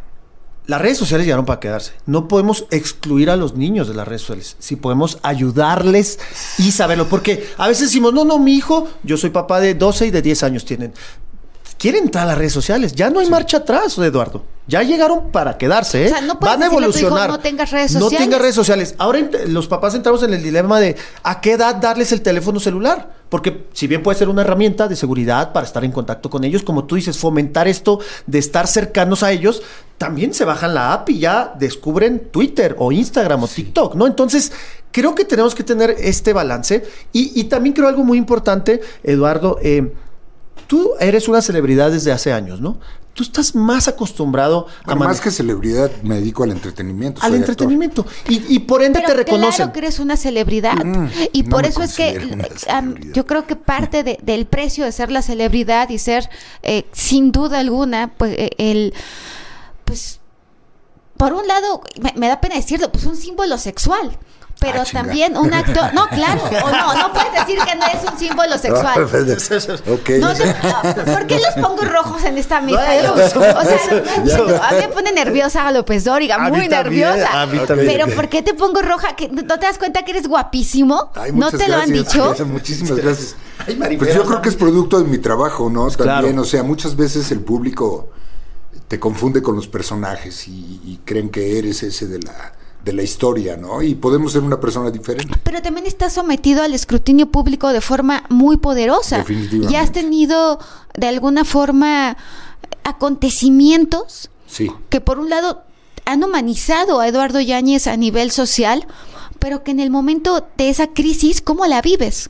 Speaker 16: las redes sociales llegaron para quedarse. No podemos excluir a los niños de las redes sociales. Sí podemos ayudarles y saberlo. Porque a veces decimos, no, no, mi hijo, yo soy papá de doce y de diez años tienen. Quieren entrar a las redes sociales. Ya no hay sí. marcha atrás, Eduardo. Ya llegaron para quedarse, ¿eh?
Speaker 7: O sea, no puedes
Speaker 16: van a evolucionar.
Speaker 7: A tu hijo, no tengas redes sociales.
Speaker 16: No tengas redes sociales. Ahora los papás entramos en el dilema de ¿a qué edad darles el teléfono celular? porque si bien puede ser una herramienta de seguridad para estar en contacto con ellos, como tú dices, fomentar esto de estar cercanos a ellos, también se bajan la app y ya descubren Twitter o Instagram o sí. TikTok, ¿no? Entonces, creo que tenemos que tener este balance y, y también creo algo muy importante, Eduardo, eh, tú eres una celebridad desde hace años, ¿no? Tú estás más acostumbrado a...
Speaker 15: Más que celebridad, me dedico al entretenimiento.
Speaker 16: Al entretenimiento. Y, y por ende
Speaker 7: Pero
Speaker 16: te reconocen.
Speaker 7: Claro que eres una celebridad. Mm, y no por eso es que um, yo creo que parte de, del precio de ser la celebridad y ser, eh, sin duda alguna, pues eh, el... pues por un lado, me, me da pena decirlo, pues un símbolo sexual. Pero ah, también un actor... No, claro, o no, no puedes decir que no es un símbolo sexual.
Speaker 15: Okay.
Speaker 7: No, no, no, ¿por qué los pongo rojos en esta mesa? Yo, o sea, no, no, no, a mí me pone nerviosa López Dóriga, muy nerviosa. Pero ¿por qué te pongo roja? ¿Que ¿No te das cuenta que eres guapísimo?
Speaker 15: Ay,
Speaker 7: ¿No te
Speaker 15: gracias,
Speaker 7: lo han dicho?
Speaker 15: Gracias, muchísimas gracias. Ay, pues yo creo que es producto de mi trabajo, ¿no? También, claro. O sea, muchas veces el público te confunde con los personajes y, y creen que eres ese de la... de la historia, ¿no? Y podemos ser una persona diferente.
Speaker 7: Pero también estás sometido al escrutinio público de forma muy poderosa.
Speaker 15: Definitivamente.
Speaker 7: ¿Y has tenido, de alguna forma, acontecimientos
Speaker 15: sí.
Speaker 7: que, por un lado, han humanizado a Eduardo Yáñez a nivel social, pero que en el momento de esa crisis, ¿cómo la vives?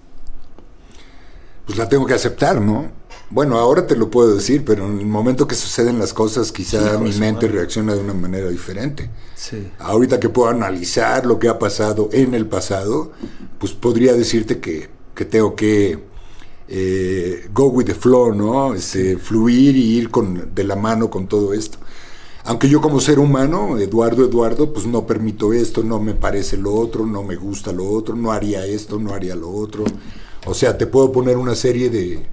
Speaker 15: Pues la tengo que aceptar, ¿no? Bueno, ahora te lo puedo decir, pero en el momento que suceden las cosas, quizá sí, mi mente madre. reacciona de una manera diferente.
Speaker 16: Sí.
Speaker 15: Ahorita que puedo analizar lo que ha pasado en el pasado, pues podría decirte que, que tengo que eh, go with the flow, ¿no? Este, fluir y ir con, de la mano con todo esto. Aunque yo como ser humano, Eduardo, Eduardo, pues no permito esto, no me parece lo otro, no me gusta lo otro, no haría esto, no haría lo otro. O sea, te puedo poner una serie de...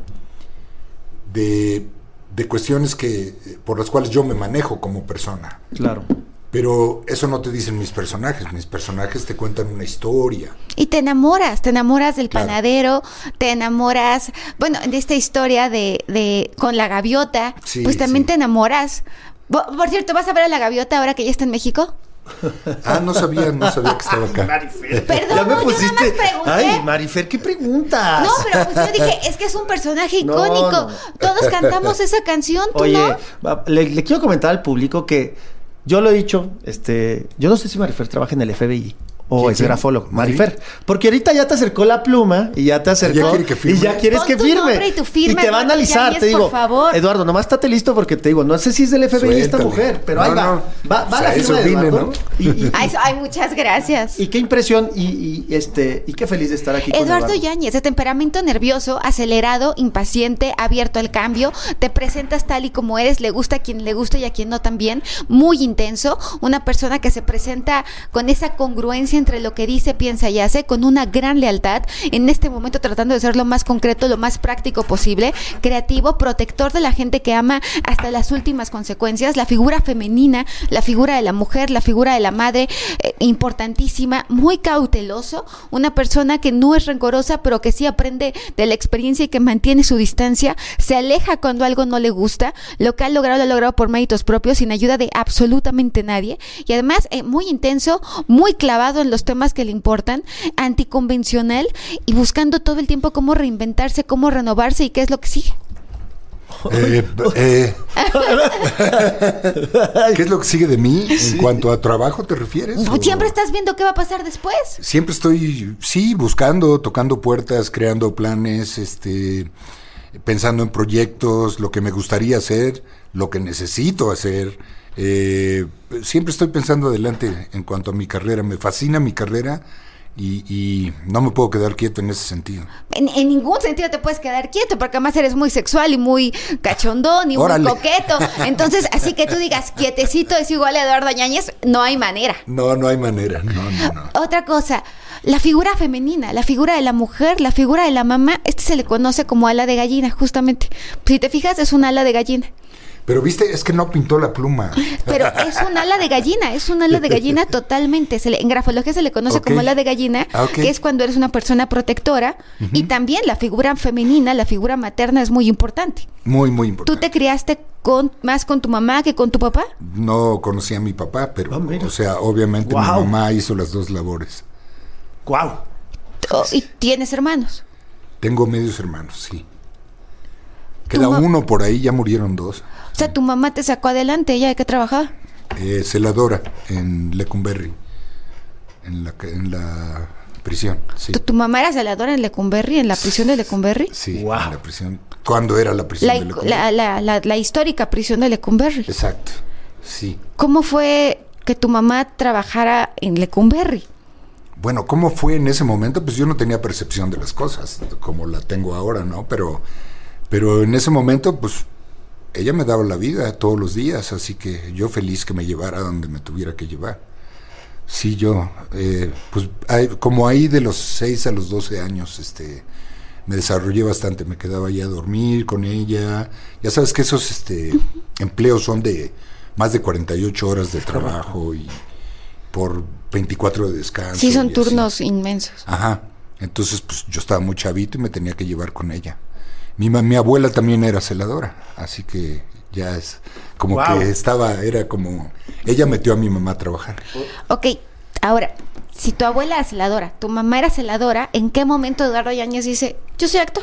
Speaker 15: De, de cuestiones que por las cuales yo me manejo como persona.
Speaker 16: Claro.
Speaker 15: Pero eso no te dicen mis personajes. Mis personajes te cuentan una historia.
Speaker 7: Y te enamoras, te enamoras del
Speaker 15: claro.
Speaker 7: panadero, te enamoras, bueno, de esta historia de, de con la gaviota,
Speaker 15: sí,
Speaker 7: pues también
Speaker 15: sí.
Speaker 7: te enamoras. Por cierto, ¿vas a ver a la gaviota ahora que ya está en México?
Speaker 15: Ah, no sabía, no sabía que estaba acá.
Speaker 16: Marifer.
Speaker 7: Perdón,
Speaker 16: ya me
Speaker 7: no,
Speaker 16: pusiste.
Speaker 7: yo nada más pregunté.
Speaker 16: Ay, Marifer, ¿qué preguntas?
Speaker 7: No, pero pues yo dije, es que es un personaje icónico. No, no. Todos cantamos esa canción, ¿tú
Speaker 16: Oye,
Speaker 7: no?
Speaker 16: le, le quiero comentar al público que yo lo he dicho, este, yo no sé si Marifer trabaja en el F B I. O es grafólogo, Marifer. Porque ahorita ya te acercó la pluma y ya te acercó.
Speaker 15: Ya que
Speaker 16: y ya quieres
Speaker 7: Pon
Speaker 16: que
Speaker 7: tu
Speaker 16: firme.
Speaker 7: nombre y tu firma,
Speaker 16: y te va a
Speaker 7: Eduardo
Speaker 16: analizar,
Speaker 7: Yáñez,
Speaker 16: te digo.
Speaker 7: por favor.
Speaker 16: Eduardo, nomás estate listo porque te digo, no sé si es del F B I
Speaker 15: Suéltale.
Speaker 16: esta mujer, pero
Speaker 15: no,
Speaker 16: ahí va.
Speaker 15: No.
Speaker 16: Va, va
Speaker 15: o sea,
Speaker 16: la firma de
Speaker 15: vine,
Speaker 16: Eduardo.
Speaker 15: ¿no?
Speaker 16: Y, y,
Speaker 7: Ay, ay, muchas gracias.
Speaker 16: Y qué impresión y, y este y qué feliz de estar aquí
Speaker 7: Eduardo
Speaker 16: con Eduardo
Speaker 7: Yáñez, de temperamento nervioso, acelerado, impaciente, abierto al cambio, te presentas tal y como eres, le gusta a quien le gusta y a quien no también, muy intenso, una persona que se presenta con esa congruencia entre lo que dice, piensa y hace, con una gran lealtad, en este momento tratando de ser lo más concreto, lo más práctico posible, creativo, protector de la gente que ama hasta las últimas consecuencias, la figura femenina, la figura de la mujer, la figura de la madre, eh, importantísima, muy cauteloso, una persona que no es rencorosa, pero que sí aprende de la experiencia y que mantiene su distancia, se aleja cuando algo no le gusta, lo que ha logrado lo ha logrado por méritos propios, sin ayuda de absolutamente nadie, y además eh, muy intenso, muy clavado en los temas que le importan, anticonvencional y buscando todo el tiempo cómo reinventarse, cómo renovarse y qué es lo que sigue.
Speaker 15: Eh, eh, ¿Qué es lo que sigue de mí? Sí. ¿En cuanto a trabajo te refieres?
Speaker 7: ¿Siempre o? estás viendo qué va a pasar después?
Speaker 15: Siempre estoy, sí, buscando, tocando puertas, creando planes, este, pensando en proyectos, lo que me gustaría hacer, lo que necesito hacer. Eh, siempre estoy pensando adelante en cuanto a mi carrera. Me fascina mi carrera. Y, y no me puedo quedar quieto en ese sentido.
Speaker 7: En, en ningún sentido te puedes quedar quieto, porque además eres muy sexual y muy cachondón y
Speaker 15: Órale.
Speaker 7: muy coqueto. Entonces, así que tú digas, quietecito es igual a Eduardo Yáñez, no hay manera.
Speaker 15: No, no hay manera, no, no, no.
Speaker 7: Otra cosa, la figura femenina, la figura de la mujer, la figura de la mamá, este se le conoce como ala de gallina, justamente. Si te fijas, es un ala de gallina.
Speaker 15: Pero viste, es que no pintó la pluma.
Speaker 7: Pero es un ala de gallina, es un ala de gallina totalmente. Se le, en grafología se le conoce
Speaker 15: okay.
Speaker 7: como ala de gallina,
Speaker 15: ah, okay.
Speaker 7: que es cuando eres una persona protectora. Uh-huh. Y también la figura femenina, la figura materna es muy importante.
Speaker 15: Muy, muy importante.
Speaker 7: ¿Tú te criaste con, más con tu mamá que con tu papá?
Speaker 15: No conocí a mi papá, pero, oh, o sea, obviamente wow. mi mamá hizo las dos labores.
Speaker 16: ¡Guau!
Speaker 7: Wow. ¿Y tienes hermanos?
Speaker 15: Tengo medios hermanos, sí. Queda uno por ahí, ya murieron dos.
Speaker 7: O sea, tu mamá te sacó adelante, ¿ella de qué trabajaba?
Speaker 15: Eh, celadora en Lecumberri, en la, en la prisión, sí.
Speaker 7: ¿Tu, tu mamá era celadora en Lecumberri, en la prisión de Lecumberri?
Speaker 15: Sí, wow. En la prisión. ¿Cuándo era la prisión
Speaker 7: la,
Speaker 15: de Lecumberri?
Speaker 7: La, la, la, la histórica prisión de Lecumberri.
Speaker 15: Exacto, sí.
Speaker 7: ¿Cómo fue que tu mamá trabajara en Lecumberri?
Speaker 15: Bueno, ¿cómo fue en ese momento? Pues yo no tenía percepción de las cosas como la tengo ahora, ¿no? Pero, pero en ese momento, pues, ella me daba la vida todos los días, así que yo feliz que me llevara a donde me tuviera que llevar. Sí, yo, eh, pues, hay, como ahí de los seis a los doce años, este, me desarrollé bastante, me quedaba ahí a dormir con ella. Ya sabes que esos, este, empleos son de más de cuarenta y ocho horas de trabajo y por veinticuatro de descanso.
Speaker 7: Sí, son turnos
Speaker 15: así.
Speaker 7: Inmensos.
Speaker 15: Ajá. Entonces, pues yo estaba muy chavito y me tenía que llevar con ella. Mi, mi abuela también era celadora, así que ya es como wow. que estaba, era como, ella metió a mi mamá a trabajar.
Speaker 7: Ok, ahora, si tu abuela era celadora, tu mamá era celadora, ¿en qué momento Eduardo Yáñez dice, yo soy actor?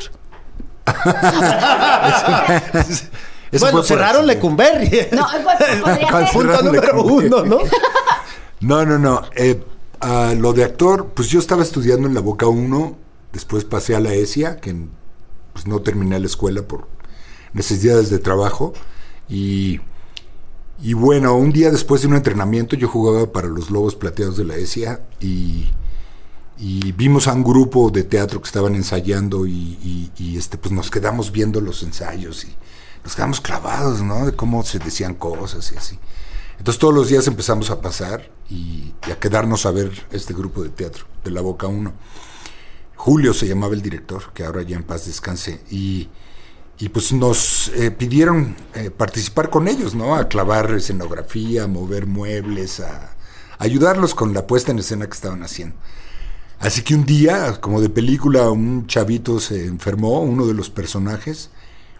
Speaker 16: eso, eso bueno, cerraron Lecumberri.
Speaker 7: No, pues, podría ser.
Speaker 16: Punto número uno, ¿no?
Speaker 15: No, no, no. Eh, uh, lo de actor, pues yo estaba estudiando en la Boca uno, después pasé a la ESIA, que pues no terminé la escuela por necesidades de trabajo, y, y bueno, un día después de un entrenamiento yo jugaba para los Lobos Plateados de la ESIA, y, y vimos a un grupo de teatro que estaban ensayando, y, y, y este, pues nos quedamos viendo los ensayos, y nos quedamos clavados, ¿no? De cómo se decían cosas y así. Entonces todos los días empezamos a pasar y, y a quedarnos a ver este grupo de teatro de la Boca uno. Julio se llamaba el director, que ahora ya en paz descanse, y, y pues nos eh, pidieron eh, participar con ellos, ¿no? A clavar escenografía, a mover muebles, a, a ayudarlos con la puesta en escena que estaban haciendo. Así que un día, como de película, un chavito se enfermó, uno de los personajes,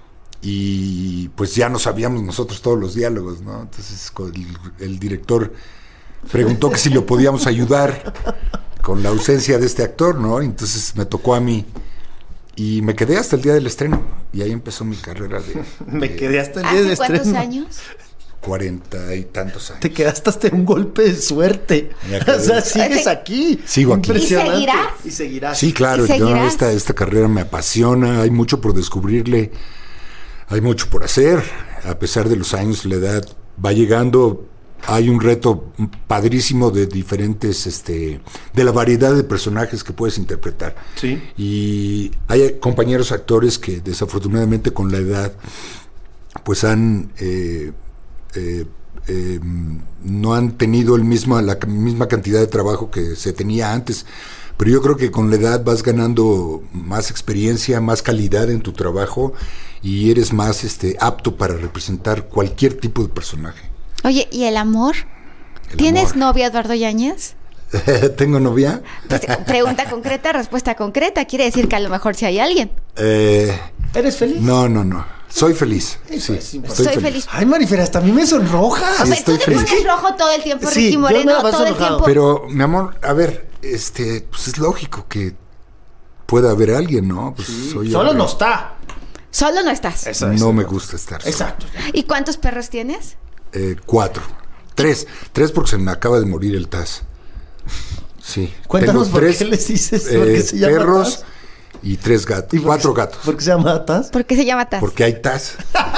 Speaker 15: y pues ya no sabíamos nosotros todos los diálogos, ¿no? Entonces el, el director preguntó que si lo podíamos ayudar con la ausencia de este actor, ¿no? Entonces me tocó a mí y me quedé hasta el día del estreno y ahí empezó mi carrera de...
Speaker 16: me
Speaker 15: de,
Speaker 16: quedé hasta el día del estreno.
Speaker 7: ¿Hace cuántos años?
Speaker 15: Cuarenta y tantos años.
Speaker 16: Te quedaste hasta un golpe de suerte. O sea, sigues aquí.
Speaker 15: Sigo aquí.
Speaker 7: ¿Y seguirás?
Speaker 16: Y seguirás.
Speaker 15: Sí, claro.
Speaker 7: ¿Y seguirás?
Speaker 15: Yo, esta, esta carrera me apasiona, hay mucho por descubrirle. Hay mucho por hacer, a pesar de los años, la edad va llegando, hay un reto padrísimo de diferentes, este, de la variedad de personajes que puedes interpretar.
Speaker 16: Sí.
Speaker 15: Y hay compañeros actores que desafortunadamente con la edad, pues han, eh, eh, eh, no han tenido el mismo, la misma cantidad de trabajo que se tenía antes. Pero yo creo que con la edad vas ganando más experiencia, más calidad en tu trabajo y eres más este apto para representar cualquier tipo de personaje.
Speaker 7: Oye, ¿y el amor? El ¿Tienes amor. novia, Eduardo Yáñez?
Speaker 15: ¿Tengo novia?
Speaker 7: Pues, pregunta concreta, respuesta concreta. Quiere decir que a lo mejor sí hay alguien.
Speaker 15: Eh,
Speaker 16: ¿Eres feliz?
Speaker 15: No, no, no. Soy feliz. Sí,
Speaker 7: Soy
Speaker 15: estoy
Speaker 7: feliz.
Speaker 15: feliz.
Speaker 16: Ay, Marifer, hasta a mí me sonroja.
Speaker 15: Sí,
Speaker 7: o sea,
Speaker 15: estoy
Speaker 7: tú te
Speaker 15: feliz.
Speaker 7: pones rojo todo el tiempo,
Speaker 16: Sí,
Speaker 7: Ricky
Speaker 16: yo
Speaker 7: Moreno,
Speaker 16: nada más
Speaker 7: todo el
Speaker 16: enojado.
Speaker 7: tiempo.
Speaker 15: Pero, mi amor, a ver, este, pues es lógico que pueda haber alguien, ¿no? Pues
Speaker 16: Sí,
Speaker 15: soy
Speaker 16: solo
Speaker 15: hombre.
Speaker 16: no está.
Speaker 7: Solo no estás.
Speaker 16: Eso,
Speaker 15: No
Speaker 16: eso.
Speaker 15: me gusta estar solo.
Speaker 16: Exacto.
Speaker 7: ¿Y cuántos perros tienes?
Speaker 15: Eh, cuatro. Tres. Tres porque se me acaba de morir el Taz. Sí.
Speaker 16: Cuéntanos
Speaker 15: Tengo
Speaker 16: por
Speaker 15: tres,
Speaker 16: qué les dices.
Speaker 15: eh,
Speaker 16: ¿Por qué se llama
Speaker 15: perros
Speaker 16: Taz?
Speaker 15: y tres gatos.
Speaker 16: ¿Y por
Speaker 15: Cuatro
Speaker 16: qué-
Speaker 15: gatos.
Speaker 16: ¿Por qué se llama Taz?
Speaker 7: ¿Por qué se llama Taz?
Speaker 15: Porque hay Taz.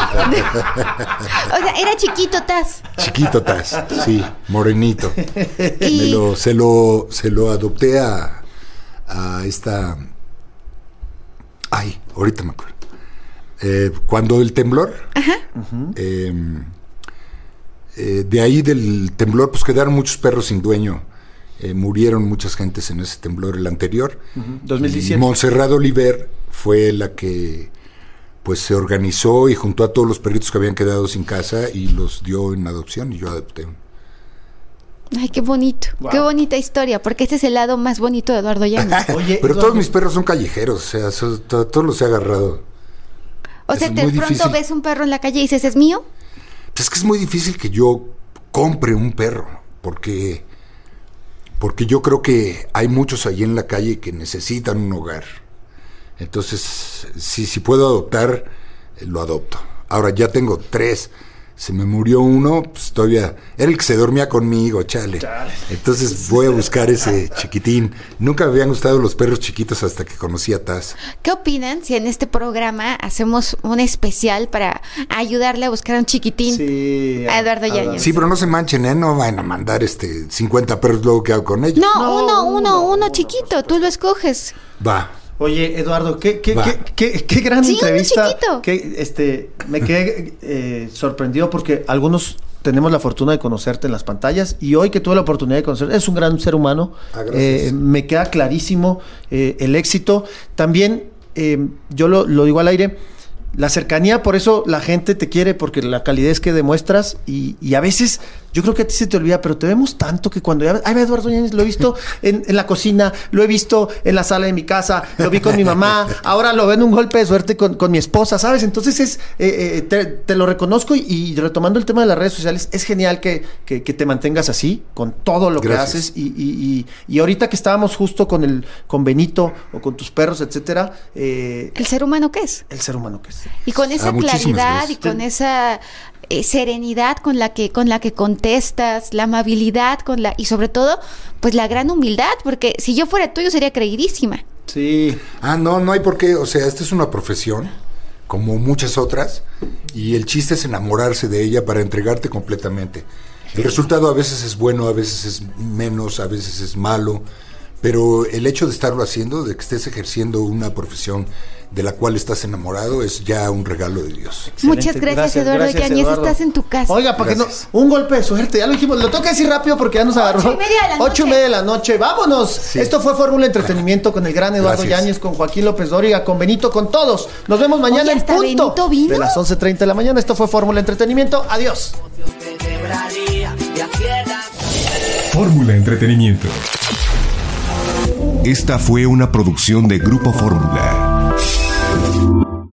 Speaker 7: O sea, era chiquito Taz.
Speaker 15: Chiquito Taz. Sí, morenito.
Speaker 7: Y-
Speaker 15: Me lo, se, lo, se lo adopté a, a esta... Ay, ahorita me acuerdo. Eh, cuando el temblor... eh, eh, de ahí del temblor, pues quedaron muchos perros sin dueño. Eh, murieron muchas gentes en ese temblor, el anterior.
Speaker 16: Ujú, dos mil diecisiete.
Speaker 15: Y Montserrat Oliver fue la que pues se organizó y juntó a todos los perritos que habían quedado sin casa y los dio en adopción y yo adopté uno.
Speaker 7: Ay, qué bonito.
Speaker 16: Wow.
Speaker 7: Qué bonita historia, porque este es el lado más bonito de Eduardo Yáñez.
Speaker 16: Oye,
Speaker 15: Pero
Speaker 16: Eduardo,
Speaker 15: todos mis perros son callejeros, o sea, so- to- todos los he agarrado.
Speaker 7: O sea,
Speaker 15: Es
Speaker 7: de
Speaker 15: muy
Speaker 7: pronto
Speaker 15: difícil.
Speaker 7: ves un perro en la calle y dices, ¿es mío?
Speaker 15: Es que es muy difícil que yo compre un perro, porque, porque yo creo que hay muchos allí en la calle que necesitan un hogar. Entonces, si, si puedo adoptar, eh, lo adopto. Ahora ya tengo tres. Se me murió uno, pues todavía era el que se dormía conmigo, chale. chale. Entonces voy a buscar ese chiquitín. Nunca me habían gustado los perros chiquitos hasta que conocí a Taz.
Speaker 7: ¿Qué opinan si en este programa hacemos un especial para ayudarle a buscar a un chiquitín?
Speaker 16: Sí,
Speaker 7: a Eduardo Yáñez.
Speaker 15: Sí, pero no se manchen, ¿eh? No van a mandar este cincuenta perros luego que hago con ellos.
Speaker 7: No, no uno, uno, uno, uno chiquito, tú lo escoges.
Speaker 15: Va.
Speaker 16: Oye, Eduardo, qué, qué, qué, qué, qué gran
Speaker 7: sí,
Speaker 16: entrevista. Que, este, me quedé eh, sorprendido porque algunos tenemos la fortuna de conocerte en las pantallas y hoy que tuve la oportunidad de conocerte, es un gran ser humano.
Speaker 15: Ah,
Speaker 16: eh, me queda clarísimo eh, el éxito. También, eh, yo lo, lo digo al aire, la cercanía, por eso la gente te quiere, porque la calidez que demuestras y, y a veces yo creo que a ti se te olvida, pero te vemos tanto que cuando ya... Ay, Eduardo Yáñez, lo he visto en, en la cocina, lo he visto en la sala de mi casa, lo vi con mi mamá, ahora lo veo en un golpe de suerte con, con mi esposa, ¿sabes? Entonces es eh, eh, te, te lo reconozco y, y retomando el tema de las redes sociales, es genial que, que, que te mantengas así, con todo lo Gracias. que haces y, y, y, y ahorita que estábamos justo con el con Benito o con tus perros, etcétera... Eh,
Speaker 7: ¿El ser humano qué es?
Speaker 16: El ser humano qué es.
Speaker 7: Y con esa ah, claridad y con esa... Eh, serenidad con la que con la que contestas, la amabilidad con la y sobre todo pues la gran humildad, porque si yo fuera tú yo sería creidísima.
Speaker 16: Sí.
Speaker 15: Ah, no, no hay por qué, o sea, esta es una profesión como muchas otras y el chiste es enamorarse de ella para entregarte completamente. El resultado a veces es bueno, a veces es menos, a veces es malo, pero el hecho de estarlo haciendo, de que estés ejerciendo una profesión de la cual estás enamorado, es ya un regalo de Dios.
Speaker 7: Excelente. Muchas gracias, gracias Eduardo
Speaker 16: gracias,
Speaker 7: Yáñez,
Speaker 16: Eduardo.
Speaker 7: Estás en tu casa.
Speaker 16: Oiga, para que no, un golpe de suerte, ya lo dijimos, lo tengo que decir rápido porque ya nos agarró.
Speaker 7: Ocho y media de la noche.
Speaker 16: Ocho y media de la noche, vámonos. Sí. Esto fue Fórmula Entretenimiento con el gran Eduardo
Speaker 15: Gracias.
Speaker 16: Yáñez, con Joaquín López Dóriga, con Benito, con todos. Nos vemos mañana
Speaker 7: Oye,
Speaker 16: en punto
Speaker 7: Benito vino.
Speaker 16: de las once treinta de la mañana. Esto fue Fórmula Entretenimiento. Adiós.
Speaker 4: Fórmula Entretenimiento. Esta fue una producción de Grupo Fórmula.